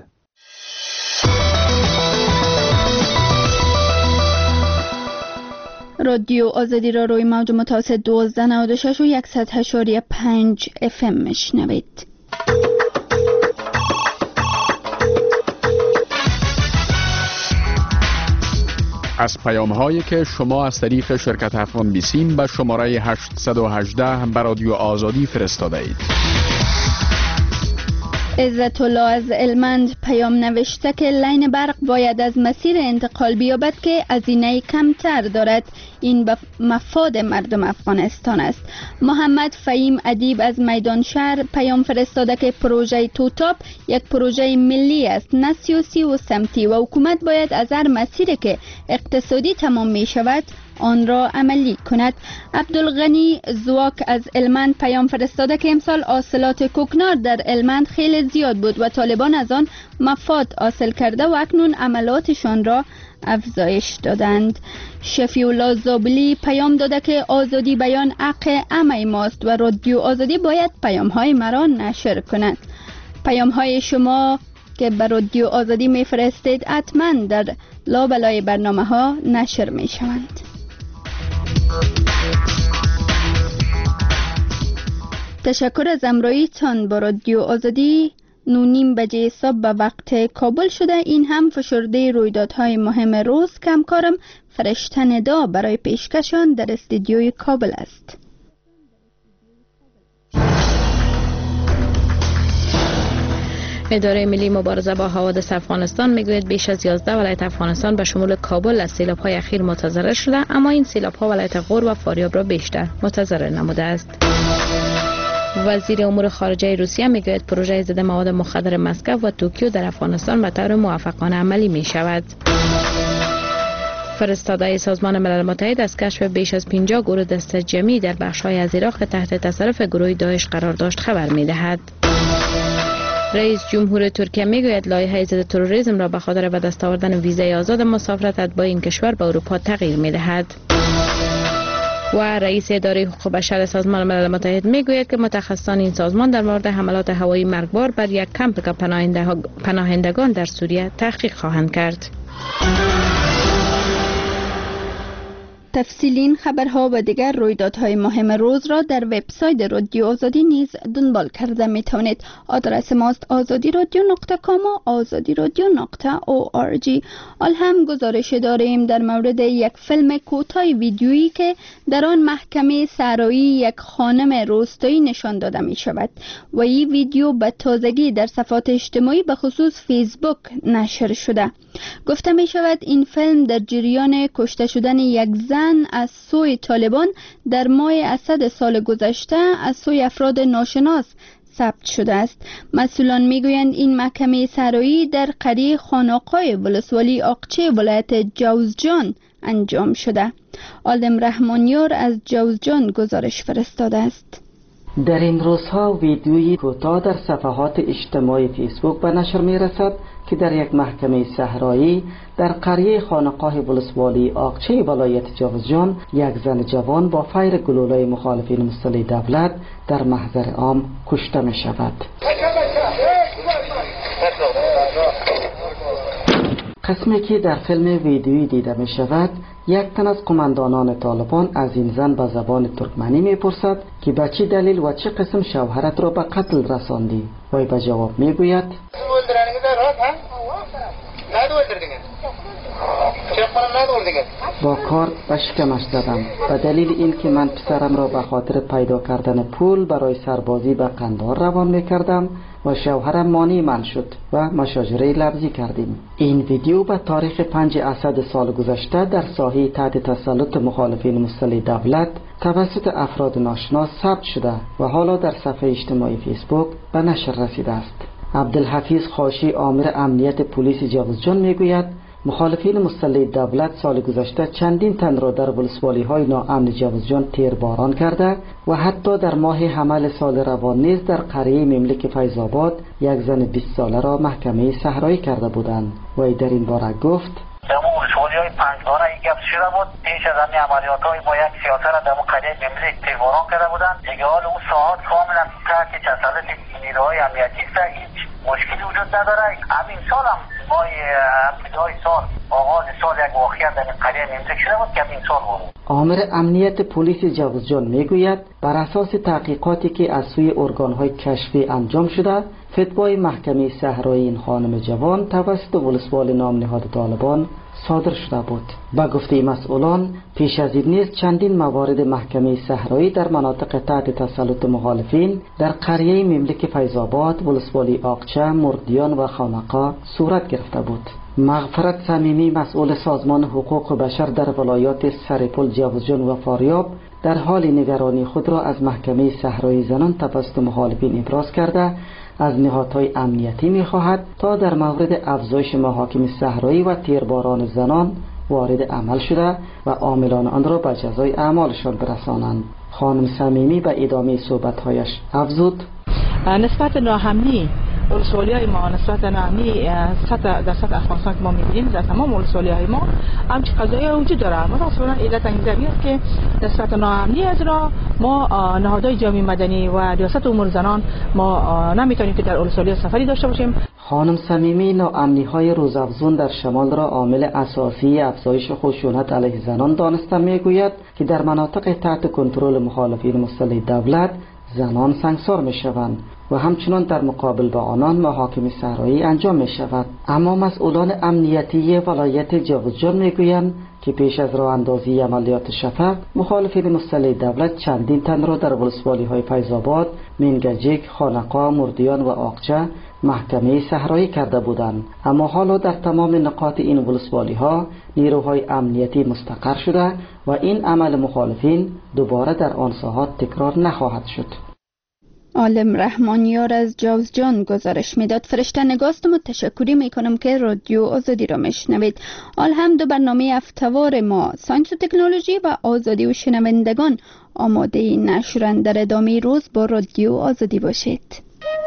رادیو آزادی را روی موج متوسط دوازده نود و شش و صد و هشت و پنج اف ام میشنوید. از پیام هایی که شما از طریق شرکت افغان بیسیم به شماره هشت یک هشت به رادیو آزادی فرستاده اید. عزت الله از المند پیام نوشته که لین برق باید از مسیر انتقال بیابد که هزینه کمتر دارد. این به مفاد مردم افغانستان است. محمد فهیم ادیب از میدان شهر پیام فرستاده که پروژه توتاپ یک پروژه ملی است، نه سیاسی و سمتی، و حکومت باید از هر مسیری که اقتصادی تمام می شود آن را عملی کند. عبدالغنی زواک از المند پیام فرستاده که امسال حاصلات کوکنار در المند خیلی زیاد بود و طالبان از آن مفاد حاصل کرده و اکنون عملاتشان را افزایش دادند. شفیع الله زابلی پیام داده که آزادی بیان حق همه ماست و رادیو آزادی باید پیام های مرا نشر کند. پیام های شما که به رادیو آزادی می فرستید حتما در لابلای برنامه ها نشر می شوند. تشکر از همراهیتان با رادیو آزادی. نونیم بجه صبح به وقت کابل شده. این هم فشرده رویدادهای مهم روز. کمکارم فرشته ندا برای پیشکشان در استودیوی کابل است. اداره ملی مبارزه با حوادث افغانستان میگوید بیش از یازده ولایت افغانستان به شمول کابل از سیلاب‌های اخیر متضرر شده، اما این سیلاب‌ها ولایت غور و فاریاب را بیشتر متضرر نموده است. وزیر امور خارجه روسیه میگوید پروژه ضد مواد مخدر مسکو و توکیو در افغانستان به طور موفقانه عملی می شود. فرستاده سازمان ملل متحد از کشف بیش از پنجاه گروه دست جمعی در بخش‌های از عراق که تحت تصرف گروه داعش قرار داشت خبر می‌دهد. رئیس جمهور ترکیه میگوید لایحه ضد تروریسم را به خاطر به دست آوردن ویزای آزاد مسافرت اتباع این کشور به اروپا تغییر می‌دهد. و رئیس اداره حقوق بشر سازمان ملل متحد میگوید که متخصصان این سازمان در مورد حملات هوایی مرگبار بر یک کمپ پناهندگان در سوریه تحقیق خواهند کرد. تفصیل این خبرها و دیگر رویدادهای مهم روز را در وبسایت رادیو آزادی نیز دنبال کرده می توانید. آدرس ماست آزادی رادیو نقطه کام و آزادی رادیو نقطه او آر جی. حال هم گزارش داریم در مورد یک فیلم کوتاه ویدیویی که در آن محکمه صحرایی یک خانم روستایی نشان داده می شود و این ویدیو به تازگی در صفحات اجتماعی به خصوص فیسبوک نشر شده. گفته می شود این فیلم در جریان کشته شدن یک زن از سوی طالبان در ماه اسد سال گذشته از سوی افراد ناشناس ثبت شده است. مسئولان میگویند این محکمه صحرایی در قریه خانقاه ولسوالی آقچه ولایت جوزجان انجام شده. عالم رحمانیار از جوزجان گزارش فرستاده است. در این روزها ویدیویی کوتاه در صفحات اجتماعی فیسبوک به نشر می رسد که در یک محکمه صحرایی در قریه خانقاه ولسوالی آقچه ولایت جوزجان یک زن جوان با فیر گلوله مخالفین مسلح دولت در محضر عام کشته می شود. قسمی که در فیلم ویدیویی دیده می شود یک تن از قماندانان طالبان از این زن به زبان ترکمنی می پرسد که به چه دلیل و چه قسم شوهرت را به قتل رساندی؟ وی به جواب می گوید با کار به شکمش زدم به دلیل اینکه من پسرم را به خاطر پیدا کردن پول برای سربازی به قندهار روان می کردم و شوهرم مانع من شد و مشاجره لفظی کردیم. این ویدیو به تاریخ پنج اسد سال گذشته در ساحه تحت تسلط مخالفین مسلح دولت توسط افراد ناشناس ثبت شده و حالا در صفحه اجتماعی فیسبوک به نشر رسیده است. عبدالحفیظ خاشی آمر امنیت پلیس جوزجان میگوید مخالفین مسلح دولت سال گذشته چندین تن را در ولسوالی های ناامن جوزجان تیرباران کرده و حتی در ماه حمل سال روان نیز در قریه مملک فیض‌آباد یک زن بیست ساله را محکمه صحرایی کرده بودند. و در این باره گفت در اون ولسوالی های پنجگانه یک گفت شده بود پیش از همین عملیات های با یک سیاست را در اون قریه مملک تیرباران کرده بودند. دیگه حال اون ساعت کاملا تحت تسلط نیروهای امنیتی است، هیچ مشکلی وجود نداره. همین سال هم ماه ابتدای سال آغاز سال یک واقعیت در قریه مملک شده بود که همین سال بود. آمر امنیت پلیس جوزجان میگوید بر اساس تحقیقاتی که از سوی ارگان‌های کشفی انجام شده فتوای محکمه صحرایی این خانم جوان توسط ولسوال نام نهاد طالبان صادر شده بود. با گفته مسئولان پیش از این نیز چندین موارد محکمه صحرایی در مناطق تحت تسلط مخالفین در قریه مملک فیض‌آباد، ولسوالی آقچه، مردیان و خانقا صورت گرفته بود. مغفرت صمیمی مسئول سازمان حقوق بشر در ولایات سرپل، جوزجان و فاریاب در حال نگرانی خود را از محکمه صحرایی زنان توسط مخالفین ابراز کرده از نهادهای امنیتی می‌خواهد تا در مورد افزایش محاکم صحرایی و تیرباران زنان وارد عمل شده و عاملان آن را به جزای اعمالشان برسانند. خانم صمیمی به ادامه صحبت‌هایش افزود: نسبت ناهمنی ولسوالی های ما نسبت ناهمنی سطح در سطح افغانستان که ما می‌بینیم در تمام ولسوالی های ما همچین قضایی وجود داره. مثلا علت این است که نسبت ناهمنی از را ما نهادهای جامعه مدنی و ریاست امور زنان ما نمیتونیم که در ولسوالی سفری داشته باشیم. خانم صمیمی ناامنی های روزافزون در شمال را عامل اساسی افزایش خشونت علیه زنان دانسته میگوید که در مناطق تحت کنترل مخالفین مسلح دولت زنان سنگسار می شوند و همچنان در مقابل با آنان محاکم صحرایی انجام می شود. اما مسئولان امنیتی ولایت جوزجان می گویند که پیش از راه اندازی عملیات شفق مخالفین مسلح دولت چندین تن را در ولسوالی های فیض‌آباد، منگجیک، خانقا، مردیان و آقچه محکمه صحرایی کرده بودند. اما حالا در تمام نقاط این ولسوالی ها نیروهای امنیتی مستقر شده و این عمل مخالفین دوباره در آن ساحات تکرار نخواهد شد. عالم رحمانیار از جوزجان گزارش میداد. فرشته نگاست ما تشکری میکنم که رادیو آزادی را میشنوید. آل هم دو برنامه هفته‌وار ما ساینس و تکنولوژی و آزادی و شنوندگان آماده نشرن. در ادامه روز با رادیو آزادی باشید.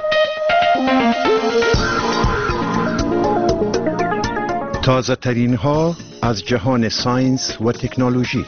تازه ترین ها از جهان ساینس و تکنولوژی.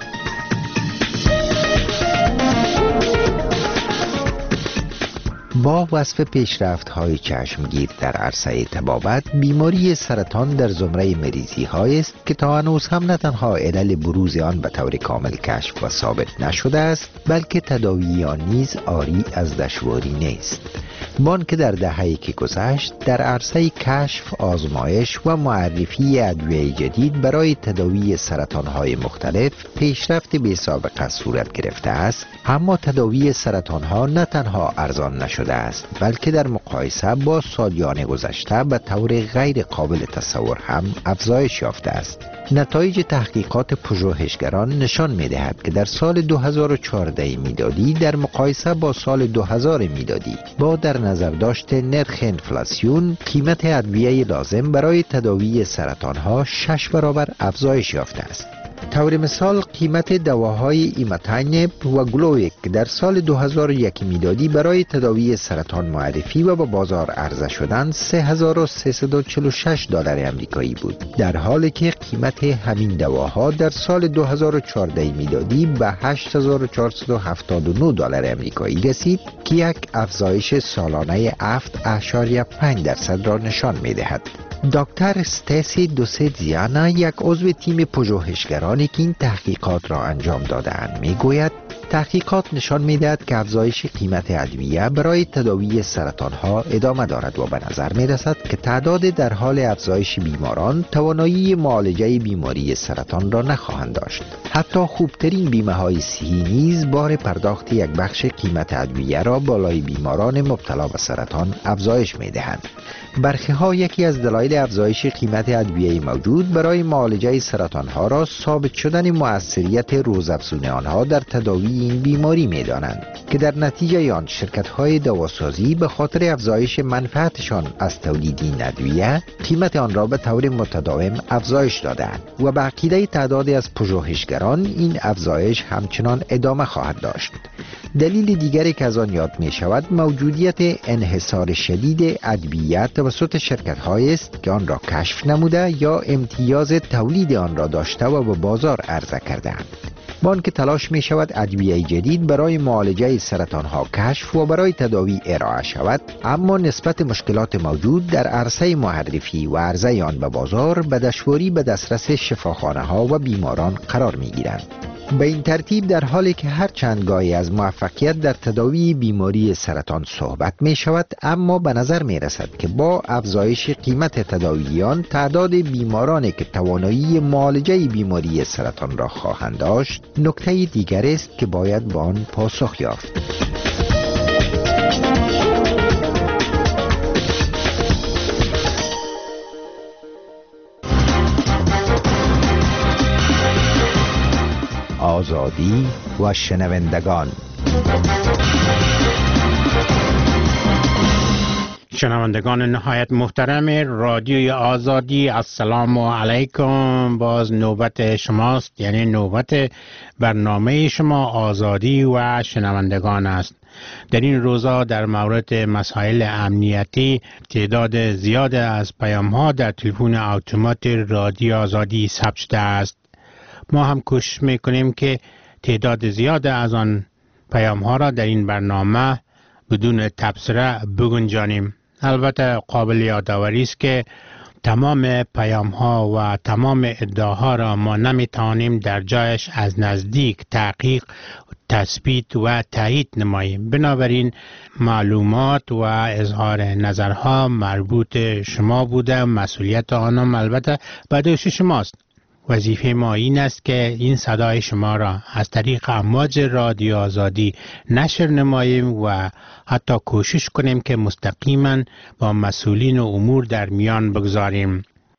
با وصف پیشرفت‌های چشمگیر در عرصه طبابت، بیماری سرطان در زمره مریضی‌هایی است که تا هنوز هم نه تنها علل بروز آن به طور کامل کشف و ثابت نشده است، بلکه تداوی آن نیز عاری از دشواری نیست. بان که در دهه‌ای که گذشت در عرصه کشف، آزمایش و معرفی ادویه جدید برای تداوی سرطان‌های مختلف پیشرفت بی سابقه صورت گرفته است، اما تداوی سرطان‌ها نه تنها ارزان نشده است، بلکه در مقایسه با سالیان گذشته به طور غیر قابل تصور هم افزایش یافته است. نتایج تحقیقات پژوهشگران نشان می‌دهد که در سال دو هزار و چهارده میلادی در مقایسه با سال دو هزار میلادی با در نظر داشت نرخ انفلاسیون، قیمت ادویه لازم برای تداوی سرطان‌ها شش برابر افزایش یافته است. طور مثال قیمت دواهای ایماتینب و گلویک در سال دو هزار و یک میلادی برای تداوی سرطان معرفی و به بازار عرضه شدن سه هزار و سیصد و چهل و شش دلار آمریکایی بود، در حالی که قیمت همین دواها در سال دو هزار و چهارده میلادی به هشت هزار و چهارصد و هفتاد و نه دلار آمریکایی رسید که یک افزایش سالانه هفت اشاریه پنج درصد را نشان می‌دهد. دکتر استیسی دوسیتزیانا، یک عضو تیم پژوهشگرانی که این تحقیقات را انجام داده‌اند، میگوید تحقیقات نشان می‌دهد که افزایش قیمت ادویه برای تداوی سرطان‌ها ادامه دارد و به نظر می‌رسد که تعداد در حال افزایش بیماران توانایی معالجه بیماری سرطان را نخواهند داشت. حتی خوبترین بیمه‌های صحی نیز بار پرداخت یک بخش قیمت ادویه را بالای بیماران مبتلا به سرطان افزایش می‌دهند. برخی ها یکی از دلایل افزایش قیمت ادویه موجود برای معالجه سرطان ها را ثابت شدن مؤثریت روزافزون آنها در تداوی این بیماری می دانند که در نتیجه آن شرکت های دواسازی به خاطر افزایش منفعتشان از تولید این ادویه قیمت آن را به طور متداوم افزایش دادند و به عقیده تعدادی از پژوهشگران این افزایش همچنان ادامه خواهد داشت. دلیل دیگری که از آن یاد می شود موجودیت انحصار شدید ادویه توسط شرکت‌هایی است که آن را کشف نموده یا امتیاز تولید آن را داشته و به بازار عرضه کرده‌اند. با آنکه تلاش می شود ادویه جدید برای معالجه سرطان‌ها کشف و برای تداوی ارائه شود، اما نسبت مشکلات موجود در عرصه معرفی و عرضه آن به بازار به دشواری به دسترس شفاخانه‌ها و بیماران قرار می گیرند. به این ترتیب در حالی که هر چند گاهی از موفقیت در تداوی بیماری سرطان صحبت می شود، اما به نظر می رسد که با افزایش قیمت تداویان تعداد بیمارانی که توانایی معالجه بیماری سرطان را خواهند داشت نکته دیگر است که باید به آن پاسخ یافت. آزادی و شنوندگان. شنوندگان نهایت محترم رادیوی آزادی، السلام علیکم. باز نوبت شماست، یعنی نوبت برنامه شما آزادی و شنوندگان است. در این روزها در مورد مسائل امنیتی تعداد زیاد از پیام ها در تلفن اتومات رادیو آزادی ثبت شده است. ما هم کوشش میکنیم که تعداد زیاد از آن پیام ها را در این برنامه بدون تبصره بگنجانیم. البته قابل یادآوری است که تمام پیام ها و تمام ادعاها را ما نمیتوانیم در جایش از نزدیک تحقیق، تثبیت و تایید نماییم. بنابراین معلومات و اظهار نظرها مربوط شما بوده، مسئولیت آنها البته به دوش شماست. وظیفه ما این است که این صدای شما را از طریق امواج رادیو آزادی نشر نماییم و حتی کوشش کنیم که مستقیما با مسئولین امور در میان بگذاریم.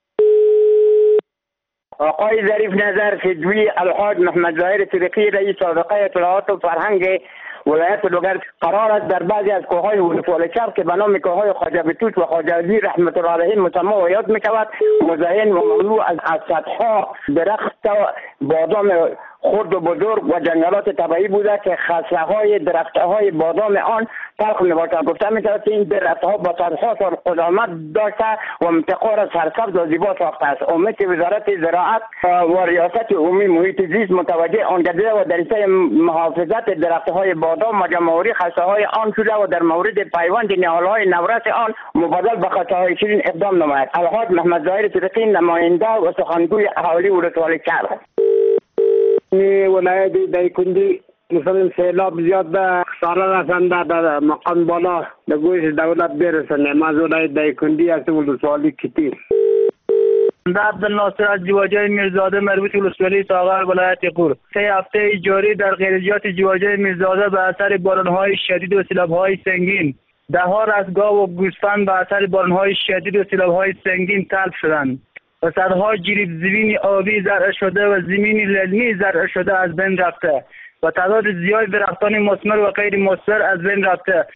آقای ظریف نظر فدوی الحاج محمد ظاهر طریقی رئیس سابقه اطلاعات و فرهنگ ولایت لوگر قرار است در بعضی از کوههای ولسوالی چرخ که به نام کوههای خواجه بطوط و خواجه علی رحمت الله علیهم مسمى و یاد می‌شود مزین و مملو از از صدها درخت بادام خرد و بزرگ و جنگلات طبیعی بوده که خصله‌های درخت‌های بادام آن تلخ می‌باشد. گفته می‌شود که این درخت‌ها با صدها سال قدامت داشته و منطقه را سرسبز و زیبا ساخته است. امید وزارت زراعت و ریاست عمومی محیط زیست متوجه آن گردیده و در حیطه محافظت درخت‌های بادام و جمع‌آوری خصله‌های آن شده و در مورد پیوند نهال‌های نورس آن مبادل به خصله‌های شیرین اقدام نماید. الحاج محمد ظاهر طریقی نماینده و سخنگوی اهالی ولسوالی چرخ. ولایت دایکندی مثلا سیلاب زیاد به سارا رسنده در مقام بالا به گوش دولت برسنه. ما از ولایت دایکندی از ولسوالی کتی عبدالناصر از جواجه میرزاده مربوط ولسوالی ساغر ولایت قور. سه هفته جاری در خیریجات جواجه میرزاده به اثر بارانهای شدید و سیلاب‌های سنگین ده‌ها رستگاه و گوسفند به اثر بارانهای شدید و سیلاب‌های سنگین تلف شدند و صدها جریب زمین آبی زرع شده و زمین للمی زرع شده از بین رفته و تعداد زیاد درختان مثمر و غیر مثمر از بین رفته.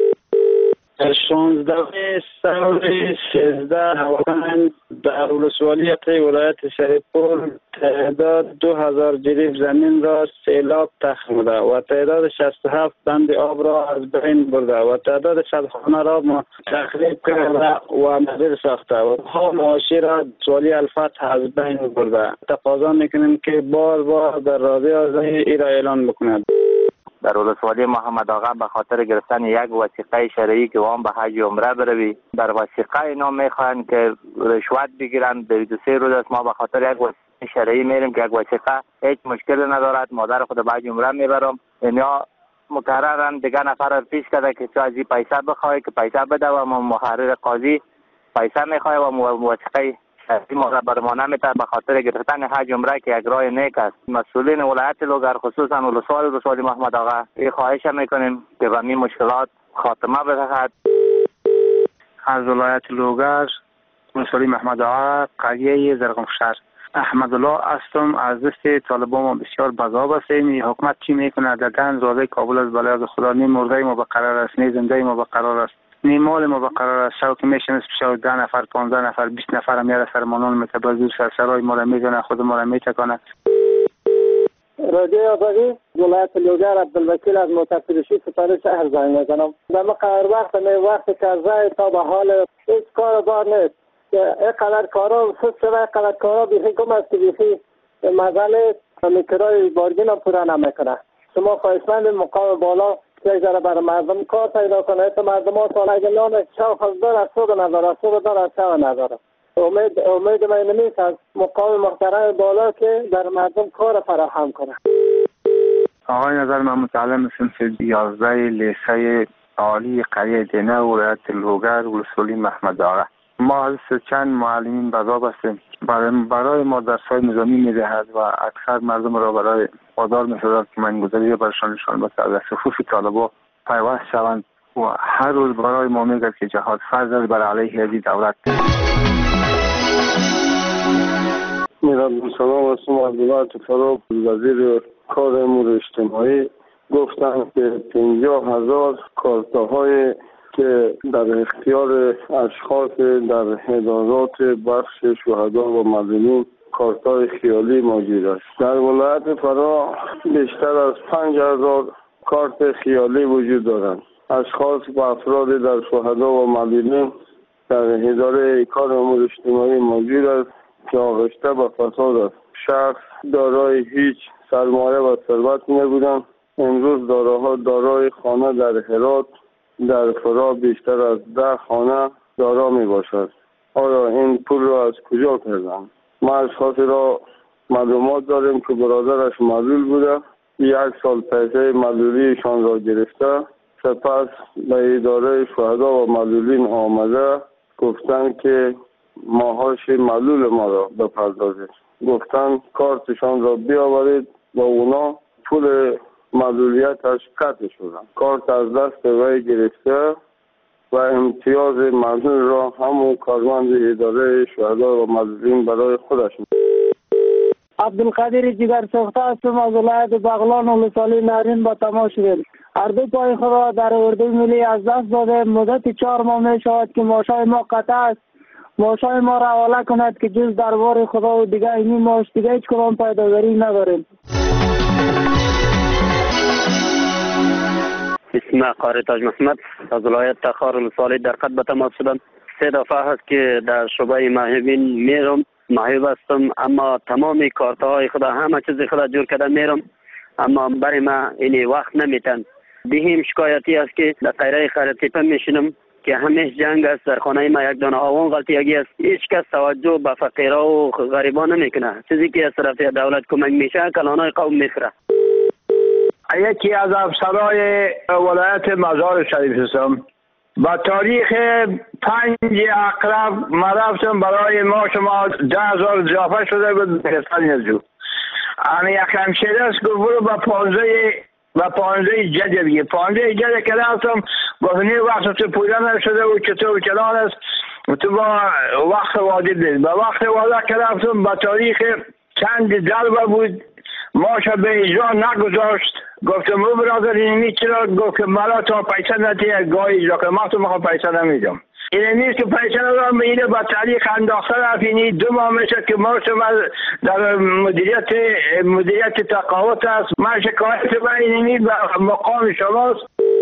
شانزده سال سیزده هواپیما در ولسوالیت ولایت سرپور تعداد دو هزار جریب زمین را سیلاب تخمیده و تعداد شصت و هفت بند آب را از بین برده و تعداد صد خانه را تخریب کرده و مدیر ساخته و ها معاشی را سوالی الفتح از بین برده. تقاضا میکنیم که بار بار در رادیو آزادی ای را اعلان بکند. در ولسوالی محمد آقا به خاطر گرفتن یک وثیقه شرعی که وام به حج عمره بروی، در وثیقه اینا میخوان که رشوت بگیرن. در دو سه روز است ما به خاطر یک وثیقه شرعی میریم که یک وثیقه هیچ مشکل ندارد، مادر خود به حج عمره میبرم. اینا مکررن دیگه نفر پیش کرده که چه از این پیسه بخواه که پیسه بده و محرر قاضی پیسه میخواه و وثیقه شرعی ما را برمانه میتر به خاطر گرفتن حج عمره که یک راه نیک است. مسئولین ولایت لوگر خصوصا ولسوالی ولسوالی محمد آقا این خواهش میکنیم که به این مشکلات خاتمه بدهد. از ولایت لوگر ولسوالی محمد آقا قریه زرغمشهر احمد الله هستم. از دست طالبان ما بسیار بزاب هستیم. حکومت چی میکنه؟ در گنج روزه کابل از بلای از خدا نی مرده ما به قرار است، نی زنده ما به قرار است، نی مال ما به قرار است. شو که میشن از شو ده نفر پانزده نفر بیست نفر هم میاره سرمانان میتبازور سرسرای ما را میزنه، خود ما را میتکنه. رادیو آزادی ولایت لوگر عبدالوکیل از متصلشی ستاره شهر زنگ میزنم. در مقر وقت می وقت کرزه تا به حال هیچ کار بار نیست. اینقدر کارا سوست شده، اینقدر کارا بیخی کم است که بیخی مزل میکرای بارگین هم پورا نمیکنه. شما خواهشمند مقام بالا یک ذره برای مردم کار پیدا کنه. ایت مردم ها سال اگه نان شو خود داره سود نداره، سود داره شو نداره. امید امید من نیست از مقام محترم بالا که در مردم کار فراهم کنه. آقای نظر من متعلم صنف یازده لیسه عالی قریه دینه ولایت لوگر ولسوالی محمد آقا. ما از چند معلمین بذاب هستیم. برای ما درس‌های نظامی می‌دهد و اکثر مردم را برای وادار می‌سازد که منگذاری برشان نشان بده از صفوف طالبان پیوست شوند و هر روز برای ما میگه که جهاد فرض است بر علیه هذه دولت. میرم سلام هستم عبدالله تفراب وزیر کار امور اجتماعی. گفتن که پنجاه هزار کارتاهای که در اختیار اشخاص در ادارات بخش شهدا و مظلومین کارتای خیالی موجود است. در ولایت فرا بیشتر از پنج هزار کارت خیالی وجود دارند. اشخاص و افراد در شهدا و مظلومین در اداره کار امور اجتماعی موجود است که آغشته به فساد است. شخص دارای هیچ سرمایه و ثروت نبودند. امروز داراها دارای خانه در هرات در فرا بیشتر از ده خانه دارا می باشد. آیا این پول را از کجا کردند؟ ما اشخاص را معلومات داریم که برادرش معلول بوده، یک سال پیسه معلولیشان را گرفته، سپس به اداره شهدا و معلولین آمده گفتند که ماهاش معلول ما را بپردازید. گفتند کارتشان را بیاورید و اونا پول معلولیتش قطع شدن. کارت از دست وی گرفته و امتیاز معلول را همون کارمند اداره شهدا و معلولین برای خودش. عبدالقادر جگر ساخته هستم از ولایت بغلان و ولسوالی نارین با تماس شدیم. اردو پای خود را در اردوی ملی از دست داده. مدت چهار ماه می شود که معاشای ما قطع است. معاشای ما را حواله کند که جز دربار خدا و دیگه اینی معاش دیگه هیچ کدام پیداوری نداریم. اسم قاری تاج محمد از ولایت تخار ولسوالی در خط به تماس شدم. سه دفعه هست که در شعبه محبین میرم، محب هستم، اما تمامی کارتهای خدا همه چیز خدا جور کرده میرم، اما برای ما این وقت نمیتن. بهم شکایتی است که در قیره خرطیپه میشینم که همه جنگ است. در خانه ما یک دانه آوان غلطیگی است. هیچ کس توجه به فقیرها و غریبان نمیکنه. چیزی که از طرف دولت کمک میشه کلانای قوم میخوره. یکی از افسرهای ولایت مزار شریف هستم. با تاریخ پنج اقرب ما رفتم برای ما شما ده هزار اضافه شده بود گرفتن نزدو. اما یک همشیره است گفت برو با پانزه و پانزه جده بگیر. پانزه جده که رفتم گفتنی وقت تو پویده نشده و چطور چنان است تو با وقت وادی دید. با وقت وادی که رفتم با تاریخ چند دلبه بود ماشا به اجرا نگذاشت. گفتم رو برادر اینمی چرا؟ گفت که ملا تا پیسه ندید گاهی اجرا کنم. ما تو مخواه پیسه نمیدم. این نیست که پیسه ندارم به اینه با تعلیق انداخته رفت. اینی دو ماه میشه که ما شما در مدیریت مدیریت تقاوت است. من شکایت من اینمی به مقام شماست.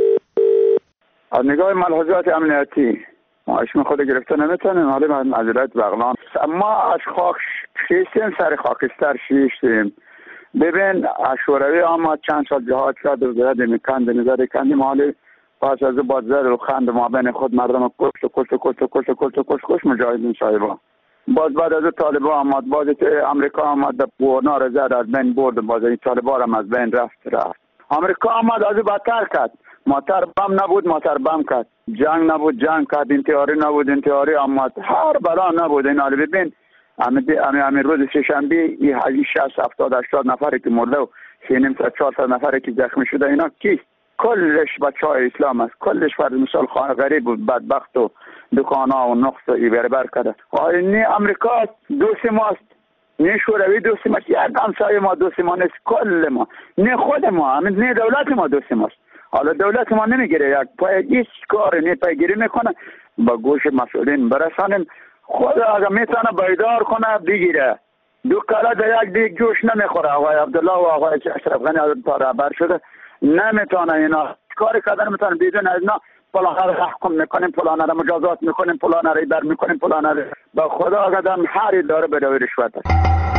از نگاه ملحوظات امنیتی ما اسم خود گرفته نمیتونیم. حالی من از ولایت بغلان ما از خاک شیستیم سر خاکستر شیستیم. ببین شوروی آمد چند سال جهاد کرد و زده میکند نظر کندی مالی پس از بعد زر و خند ما بین خود مردم کشت و کشت و کشت و کشت و کشت و کشت کشت مجاهدین صاحبان. باز بعد از طالبان آمد باز امریکا آمد پورنا را زد از بین برد باز این طالبان هم از بین رفت رفت. امریکا آمد از بدتر کرد. ماتر بم نبود ماتر بم کرد. جنگ نبود جنگ کرد. انتحاری نبود انتحاری آمد. هر بلا نبود. این حالی ببین همین همین روز سه‌شنبه این حالی شصت هفتاد هشتاد نفری که مرده و سه نیم تا چهارصد نفری که زخمی شده اینا کیست؟ کلش بچهای اسلام است. کلش فرد مثال خانه غریب و بدبخت و دکانا و نقص و ای بربر کرده. نه امریکا دوست ماست، نه شوروی دوست ماست، یک همسایه ما دوست ما نیست، کل ما نه خود ما همین نه دولت ما دوست ماست. حالا دولت ما نمیگیره یک پای هیچ کار نه پیگیری میکنه با گوش مسئولین برسانیم. خود اگر میتونه بیدار کنه بگیره. دو کالا در یک دیگ جوش نمیخوره. آقای عبدالله و آقای اشرف غنی از تا رهبر شده نمیتونه اینا کاری کردن نمیتونه بدون از اینا فلان را حکم میکنیم فلان را مجازات میکنیم فلان را بر میکنیم فلان را با خدا قدم هر داره بدوی رشوت است.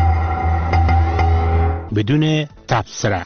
بدون تبصره.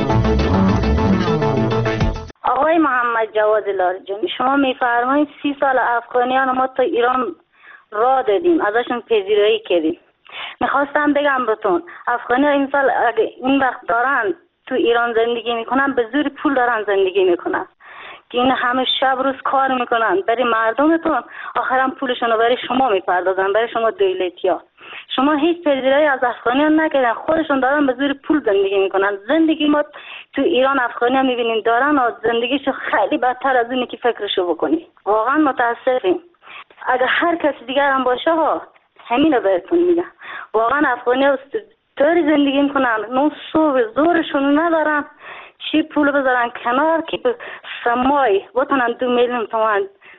آقای محمد جواد لاریجانی شما میفرمایید سی سال افغانیان ما تا ایران راه دادیم، ازشون پذیرایی کردیم. میخواستم بگم بهتون افغانی ها این سال اگه این وقت دارن تو ایران زندگی میکنن به زور پول دارن زندگی میکنن که این همه شب روز کار میکنن برای مردمتون، آخرام پولشون رو برای شما میپردازن، برای شما دولتی ها. شما هیچ پذیرایی از افغانی ها نکردن، خودشون دارن به زور پول زندگی میکنن. زندگی ما تو ایران افغانی ها میبینیم دارن و زندگیشو خیلی بدتر از اینی که فکرشو بکنی. واقعا متاسفیم. اگه هر کسی دیگر هم باشه ها همین رو بهتون میگم، واقعا افغانی ها طوری زندگی میکنن نو صبح زورشون ندارن چی پول بذارن کنار که به سمای بتونن دو میلیون تومان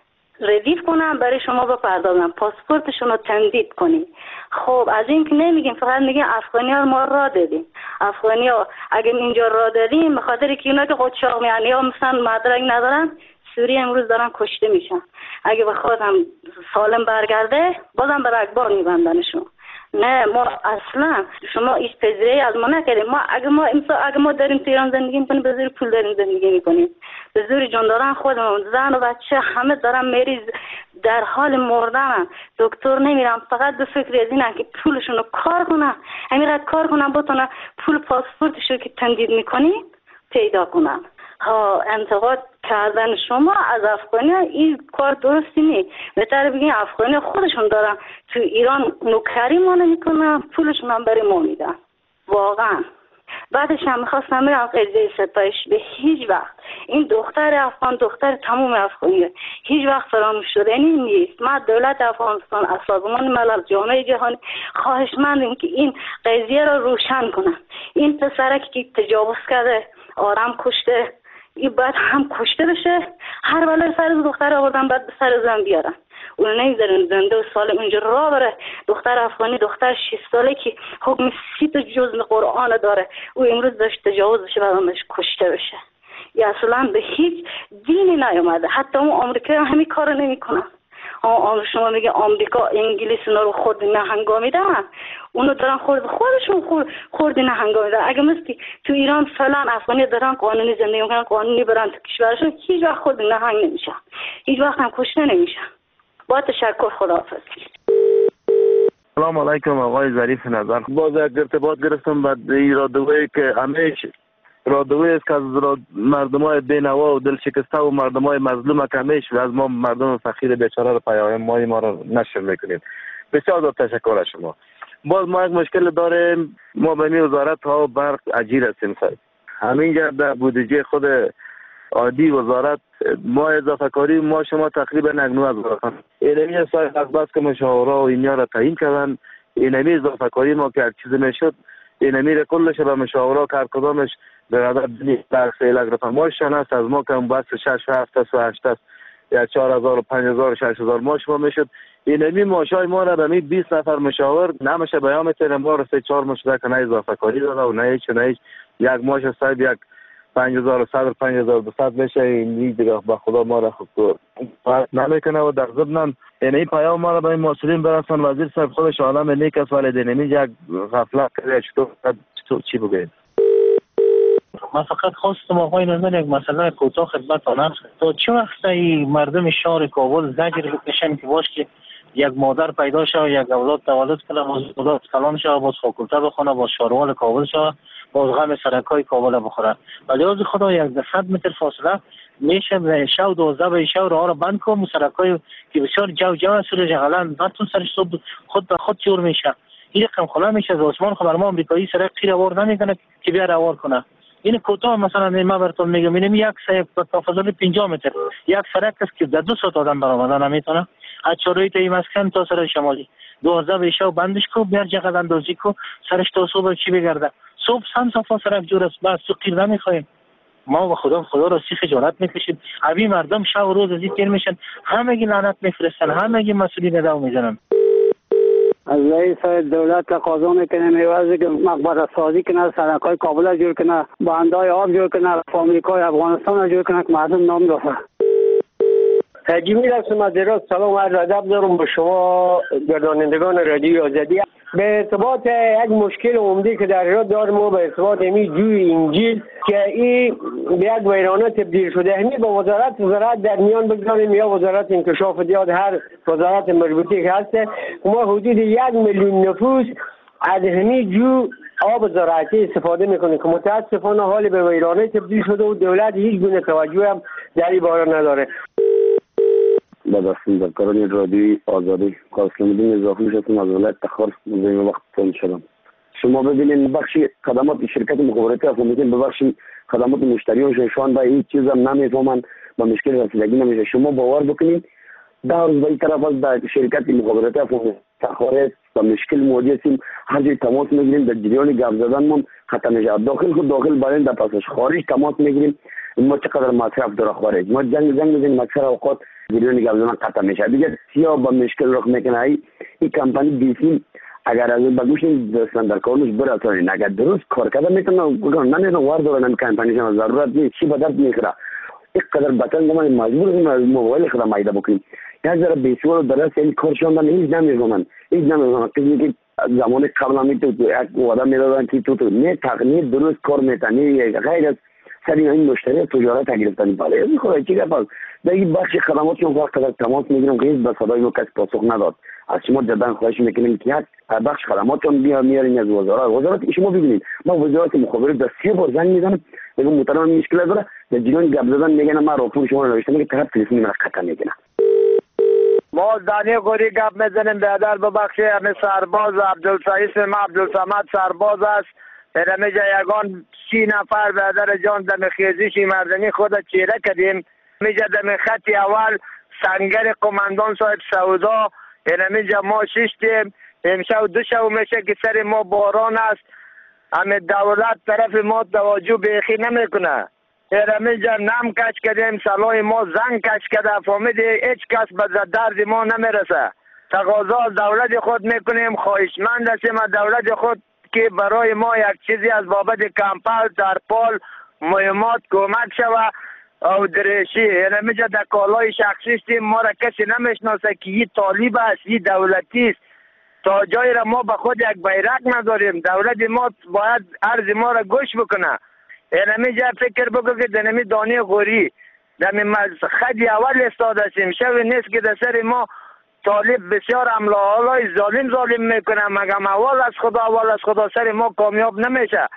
ردیف کنن برای شما بپردازن، پاسپورتشون رو تمدید کنی. خب از این که نمیگیم، فقط میگیم افغانی ها ما را دادیم. افغانی ها اگه اینجا را دادیم به خاطر که اینا که قاچاق میان یا مثلا مدرک ندارن، سوریه امروز دارن کشته میشن. اگه بخواد هم سالم برگرده بازم به رگبار میبندنشون. نه ما اصلا شما هیچ پذیرایی از ما نکردیم. ما اگه ما امسا اگه ما داریم تو ایران زندگی میکنیم به زور پول داریم زندگی میکنیم، به زور جان دارن خودمون، زن و بچه همه دارن مریض در حال مردن، دکتر نمیرن، فقط به فکر از اینن که پولشون رو کار کنن، همینقدر کار کنن بتونن پول پاسپورتشو که تمدید میکنی پیدا کنن. ها انتقاد کردن شما از افغانی ها این کار درستی نیست. بهتره بگین افغانی خودشون دارن تو ایران نوکری ما نمیکنن، پولشون هم برای ما میدن. واقعا بعدش هم میخواستم بگم قضیه ستایش به هیچ وقت این دختر افغان دختر تمام افغانی هیچ وقت فراموش شدنی نیست. ما دولت افغانستان از سازمان ملل جامعه جهانی خواهشمندیم که این قضیه را روشن کنن. این پسرکی که تجاوز کرده آرام کشته، این بعد هم کشته بشه، هر بلای سر دختر آوردن بعد به سر زن بیارن، اون نمیذارن زنده و سالم اینجا راه بره. دختر افغانی دختر شش ساله که حکم سی تا جزء قرآن داره، او امروز داشت تجاوز بشه بعد بهش کشته بشه. یا اصلا به هیچ دینی نیومده. حتی اون آمریکا همین کارو نمیکنن. آن شما میگه آمریکا انگلیس اونا رو خورد نهنگامیدن، اونو دارن خورد خودشون خورد خورد نهنگامیدن. اگه مثل تو ایران فلان افغانی دارن قانونی زندگی میکنن، قانونی برن تو کشورشون، هیچ وقت خورد نهنگ نمیشن، هیچ وقت هم کشته نمیشن. با تشکر، خداحافظ. سلام علیکم آقای ظریف نظر. باز ارتباط گرفتم بعد این رادیویی که همیشه رادیویی است که از مردمای بینوا و دل شکسته و مردمای مظلوم که همیشه از ما مردم فقیر بیچاره رو پیام ما ما رو نشر میکنید. بسیار زیاد تشکر از شما. باز ما یک مشکل داریم، ما به می وزارت ها و برق اجیر هستیم صاحب. همینجا در بودجه خود عادی وزارت ما اضافه کاری ما شما تقریبا نگنو از وزارت اینمی صاحب از بس که مشاوره و اینیا را تعیین کردن، اینمی اضافه کاری ما که هر چیزی میشد اینمی را کلش به مشاوره کار کدامش برادر بینی در سیلک رفت ما شناست از ما که بس شش هفت است و هشت است یا چهار هزار و پنج هزار و شش هزار ما شما میشد. اینمی ماشای ما را به می بیست نفر مشاور نمیشه بیان میتونیم ما را سه چهار مشده که نه اضافه کاری داده و نه هیچ نه هیچ یک ماش صاحب یک پنج هزار و صد و پنج هزار و دویست میشه. این دیگه به خدا ما را خوب نمیکنه و در ضمن یعنی این پیام ما را به این مسئولین برسان. وزیر صاحب خودش عالم نیک است ولی دینمی یک غفلت کرده. چطور چی بگید؟ من فقط خواستم آقای نظر یک مسئله کوتاه خدمتتان عرض کنم. تا چه وقت این مردم شهر کابل زجر بکشن که باش که یک مادر پیدا شد، یک اولاد تولد کنه، باز اولاد کلان شد، باز فاکولته بخونه، باز شاروال کابل شد، باز غم سرکای کابل بخوره. ولی از خدا یک صد متر فاصله میشه شو دوازده به شو راه را بند کنم سرکای که بسیار جو جو سر جغلان نتون سرش صبح خود به خود جور میشه. این رقم خلا میشه از عثمان خبر ما آمریکایی سرک خیر آور نمیکنه که بیا آور کنه. این کوتاه مثلا ما براتون میگم اینم یک سه تا فاصله پنجاه متر یک سرک است که در دو ساعت آدم برآمدن نمیتونه. از چوری تا مسکن تا سر شمالی دوازده به شو بندش کو بیار جغل اندازی کو سرش تا صبح چی بگرده. صبح سم صفا سرک جور است بس تو قیر نمیخوایم. ما به خدا خدا را سی خجالت میکشید. ابی مردم شب و روز از این پیر میشن، همگی لعنت میفرستن، همگی مسئولین نداو میزنن. از رئیس دولت تقاضا میکنه میوازی که مقبره سازی کنه، سرکای کابل جور کنه، بندای آب جور کنه، فامیکای افغانستان جور کنه که مردم نام دافه. جمیل هستم از ایران. سلام و عرض ادب دارم به شما گردانندگان رادیو آزادی. به ارتباط یک مشکل عمده که در ایران داریم ما به ارتباط امی جوی انجیل که این به یک ویرانه تبدیل شده، همی با وزارت زراعت در میان بگذاریم یا وزارت انکشاف دیاد، هر وزارت مربوطه که هسته. ما حدود یک میلیون نفوس از همی جو آب زراعتی استفاده میکنه که متاسفانه حال به ویرانه تبدیل شده و دولت هیچ گونه توجه هم در این باره نداره. بدستیم در کاران رادیوی آزادی قاسم‌الدین اضافی شدم از ولایت تخار این وقت تون شدم. شما ببینید بخش خدمات شرکت مخابراتی افغانستان به بخش خدمات مشتریان شان با هیچ چیز هم نمیفهمن، با مشکل رسیدگی نمیشه. شما باور بکنید ده روز به این طرف از در شرکت مخابراتی افغانستان تخار با مشکل مواجه هستیم. هر جای تماس میگیریم در جریان گپ زدنمون خطا میشه. داخل خود داخل برای در پاسش خارج تماس میگیریم ما چقدر مصرف داره خارج. ما جنگ جنگ میزنیم اکثر اوقات جریان گپ زدن قطع میشه. دیگه سیاه با مشکل رخ میکنه. ای این کمپانی دیسیم اگر از بگوش درستن در کارش براتونین اگر درست کار کرده میتونه نمیتونه واردارن کمپانی شما ضرورت نیست چی به درد میخوره. اینقدر بطن ما مجبور هستیم از موبایل خود مایده بکنیم. یک ذره بیسوال درست این کارشون هیچ نمیکنن هیچ نمیکنن چیزی که زمان قبل هم تو یک وعده میدادن که تو تو نه تقنین درست کار میتونی غیر از سری این مشتری تجارت گرفتن بالا این خدا چی گفت در این بخش خدمات چون وقت قدر تماس میگیرم که هیچ به صدای ما کس پاسخ نداد. از شما جدا خواهش میکنیم که یک بخش خدماتون بیا میارین از وزارت وزارت شما ببینید ما وزارت مخابرات در سی بار زنگ میزنم میگم محترم مشکل داره در جریان گپ زدن میگن ما راپور شما رو نوشتم که طرف تلفن من قطع میکنه. ما دانی گوری گپ میزنیم بیادر ببخشی همه سرباز عبدالسعید ما عبدالصمد سرباز است در میجا یگان سی نفر بیادر جان دم خیزیشی مردمی خود چیره کردیم میجا دم خطی اول سنگر قماندان صاحب سودا این میجا ما ششتیم امشب دو شب میشه که سر ما باران است همه دولت طرف ما توجه بیخی نمیکنه. ایرمیجا نم کش کردیم سلای ما زنگ کش کرده فهمیدی هیچ کس به درد ما نمیرسه. تقاضا از دولت خود میکنیم خواهشمند هستیم از دولت خود که برای ما یک چیزی از بابت کمپل ترپال مهمات کمک شوه او دریشی. ایرمیجا در کالای شخصی استیم ما را کسی نمیشناسه که این طالب است این دولتی است. تا جایی را ما به خود یک بیرق نداریم. دولت ما باید عرض ما را گوش بکنه. اینمی جا فکر بکن که دنمی دانی غوری دمی خدی اول استاد هستیم شوی نیست که در سر ما طالب بسیار عمله حالای ظالم ظالم میکنه مگم اول از خدا اول از خدا سر ما کامیاب نمیشه.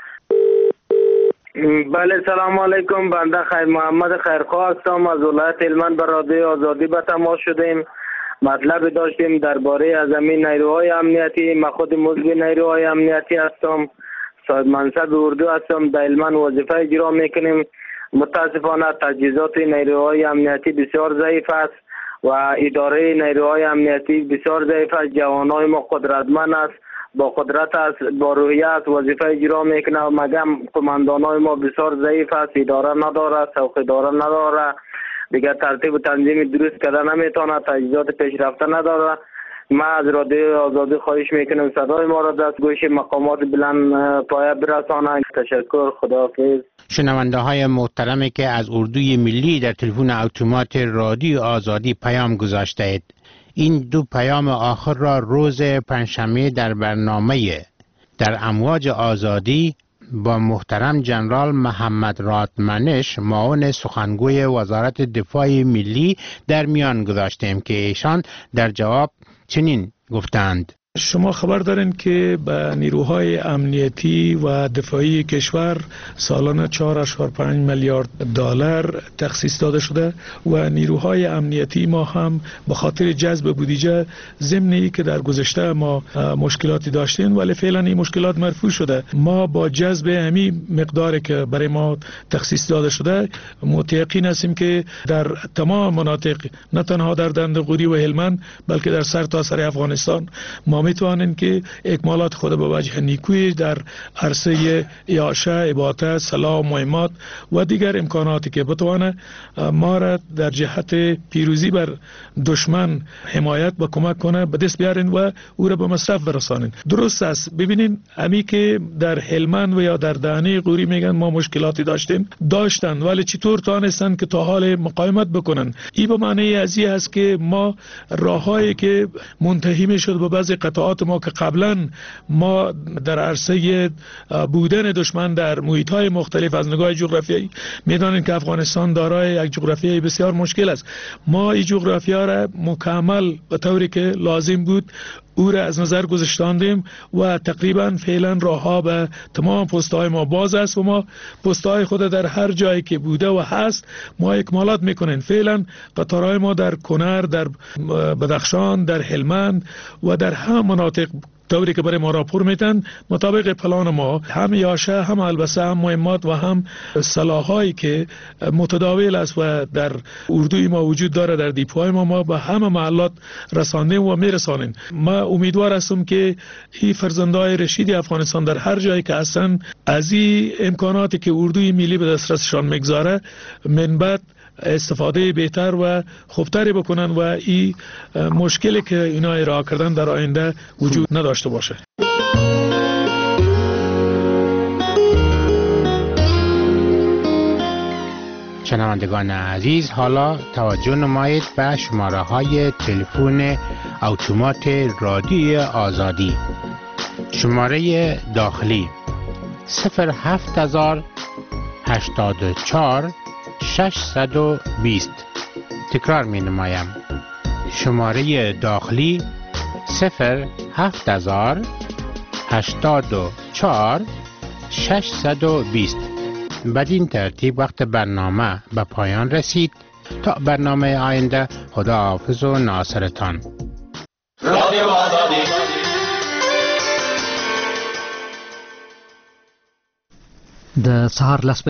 بله سلام علیکم بنده خیر محمد خیرخواه هستم از ولایت هلمند به رادیو آزادی به تماس شدیم. مطلب داشتیم درباره از همین نیروهای امنیتی. من خود مزد نیروهای امنیتی هستم صاحب منصب اردو هستم در هلمند وظیفه اجرا میکنیم. متاسفانه تجهیزات نیروهای امنیتی بسیار ضعیف است و اداره نیروهای امنیتی بسیار ضعیف است. جوانای ما قدرتمند است با قدرت است با روحیه وظیفه اجرا میکنه و مگم قماندانای ما بسیار ضعیف است اداره نداره څوکیدار نداره دیگر ترتیب و تنظیم درست کردن نمیتونه تجهیزات پیشرفته نداره. ما از رادیو آزادی خواهش میکنم صدای ما را دستگوش مقامات بلند پایه برسانند. تشکر. خداحافظ. شنونده های محترمی که از اردوی ملی در تلفن اتومات رادیو آزادی پیام گذاشته اید این دو پیام آخر را روز پنجشنبه در برنامه در امواج آزادی با محترم جنرال محمد رادمنش معاون سخنگوی وزارت دفاع ملی در میان گذاشتیم که ایشان در جواب چنین گفتند: شما خبر دارین که به نیروهای امنیتی و دفاعی کشور سالانه چهار و پنج میلیارد دلار تخصیص داده شده و نیروهای امنیتی ما هم به خاطر جذب بودجه ضمن ای که در گذشته ما مشکلاتی داشتیم ولی فعلا این مشکلات مرفوع شده. ما با جذب همین مقداری که برای ما تخصیص داده شده متیقن هستیم که در تمام مناطق نه تنها در دندقوری و هلمند بلکه در سر تا سر افغانستان ما میتوانیم که اکمالات خود به وجه نیکوی در عرصه اعاشه، اباطه، سلاح، مهمات و دیگر امکاناتی که بتوانه ما را در جهت پیروزی بر دشمن حمایت و کمک کنه به دست بیارین و او را به مصرف برسانین. درست است. ببینین امی که در هلمند و یا در دهنه قوری میگن ما مشکلاتی داشتیم داشتن ولی چطور تانستن که تا حال مقاومت بکنن. این به معنی ازی است که ما راههایی که منتهی میشد به بعضی قطعات ما که قبلا ما در عرصه بودن دشمن در محیط‌های مختلف از نگاه جغرافیایی میدانیم که افغانستان دارای یک جغرافیای بسیار مشکل است. ما این جغرافیا را مکمل به طوری که لازم بود او را از نظر گذاشتاندیم و تقریبا فعلا راهها به تمام پست‌های ما باز است و ما پست‌های خود در هر جایی که بوده و هست ما اکمالات میکنیم. فعلا قطارهای ما در کنر، در بدخشان، در هلمند و در هم مناطق طوری که برای ما راپور میتن مطابق پلان ما هم یاشه، هم البسه، هم مهمات و هم سلاحایی که متداول است و در اردوی ما وجود داره در دیپوهای ما ما به همه محلات رساندیم و میرسانیم. ما امیدوار هستم که این فرزندای رشید افغانستان در هر جایی که هستن از این امکاناتی که اردوی ملی به دسترسشان میگذاره من بعد استفاده بهتر و خوبتری بکنن و این مشکلی که اینا ارائه کردن در آینده وجود نداشته باشه. شنوندگان عزیز، حالا توجه نمایید به شماره های تلفن اتومات رادیو آزادی. شماره داخلی صفر هفت هزار هشتاد و چهار ششصد و بیست. تکرار می نمایم. شماره داخلی صفر هفت هزار هشتاد و چهار ششصد و بیست. بدین ترتیب وقت برنامه به پایان رسید. تا برنامه آینده، خداحافظ و ناصرتان. رادیو آزادی. د سهار لس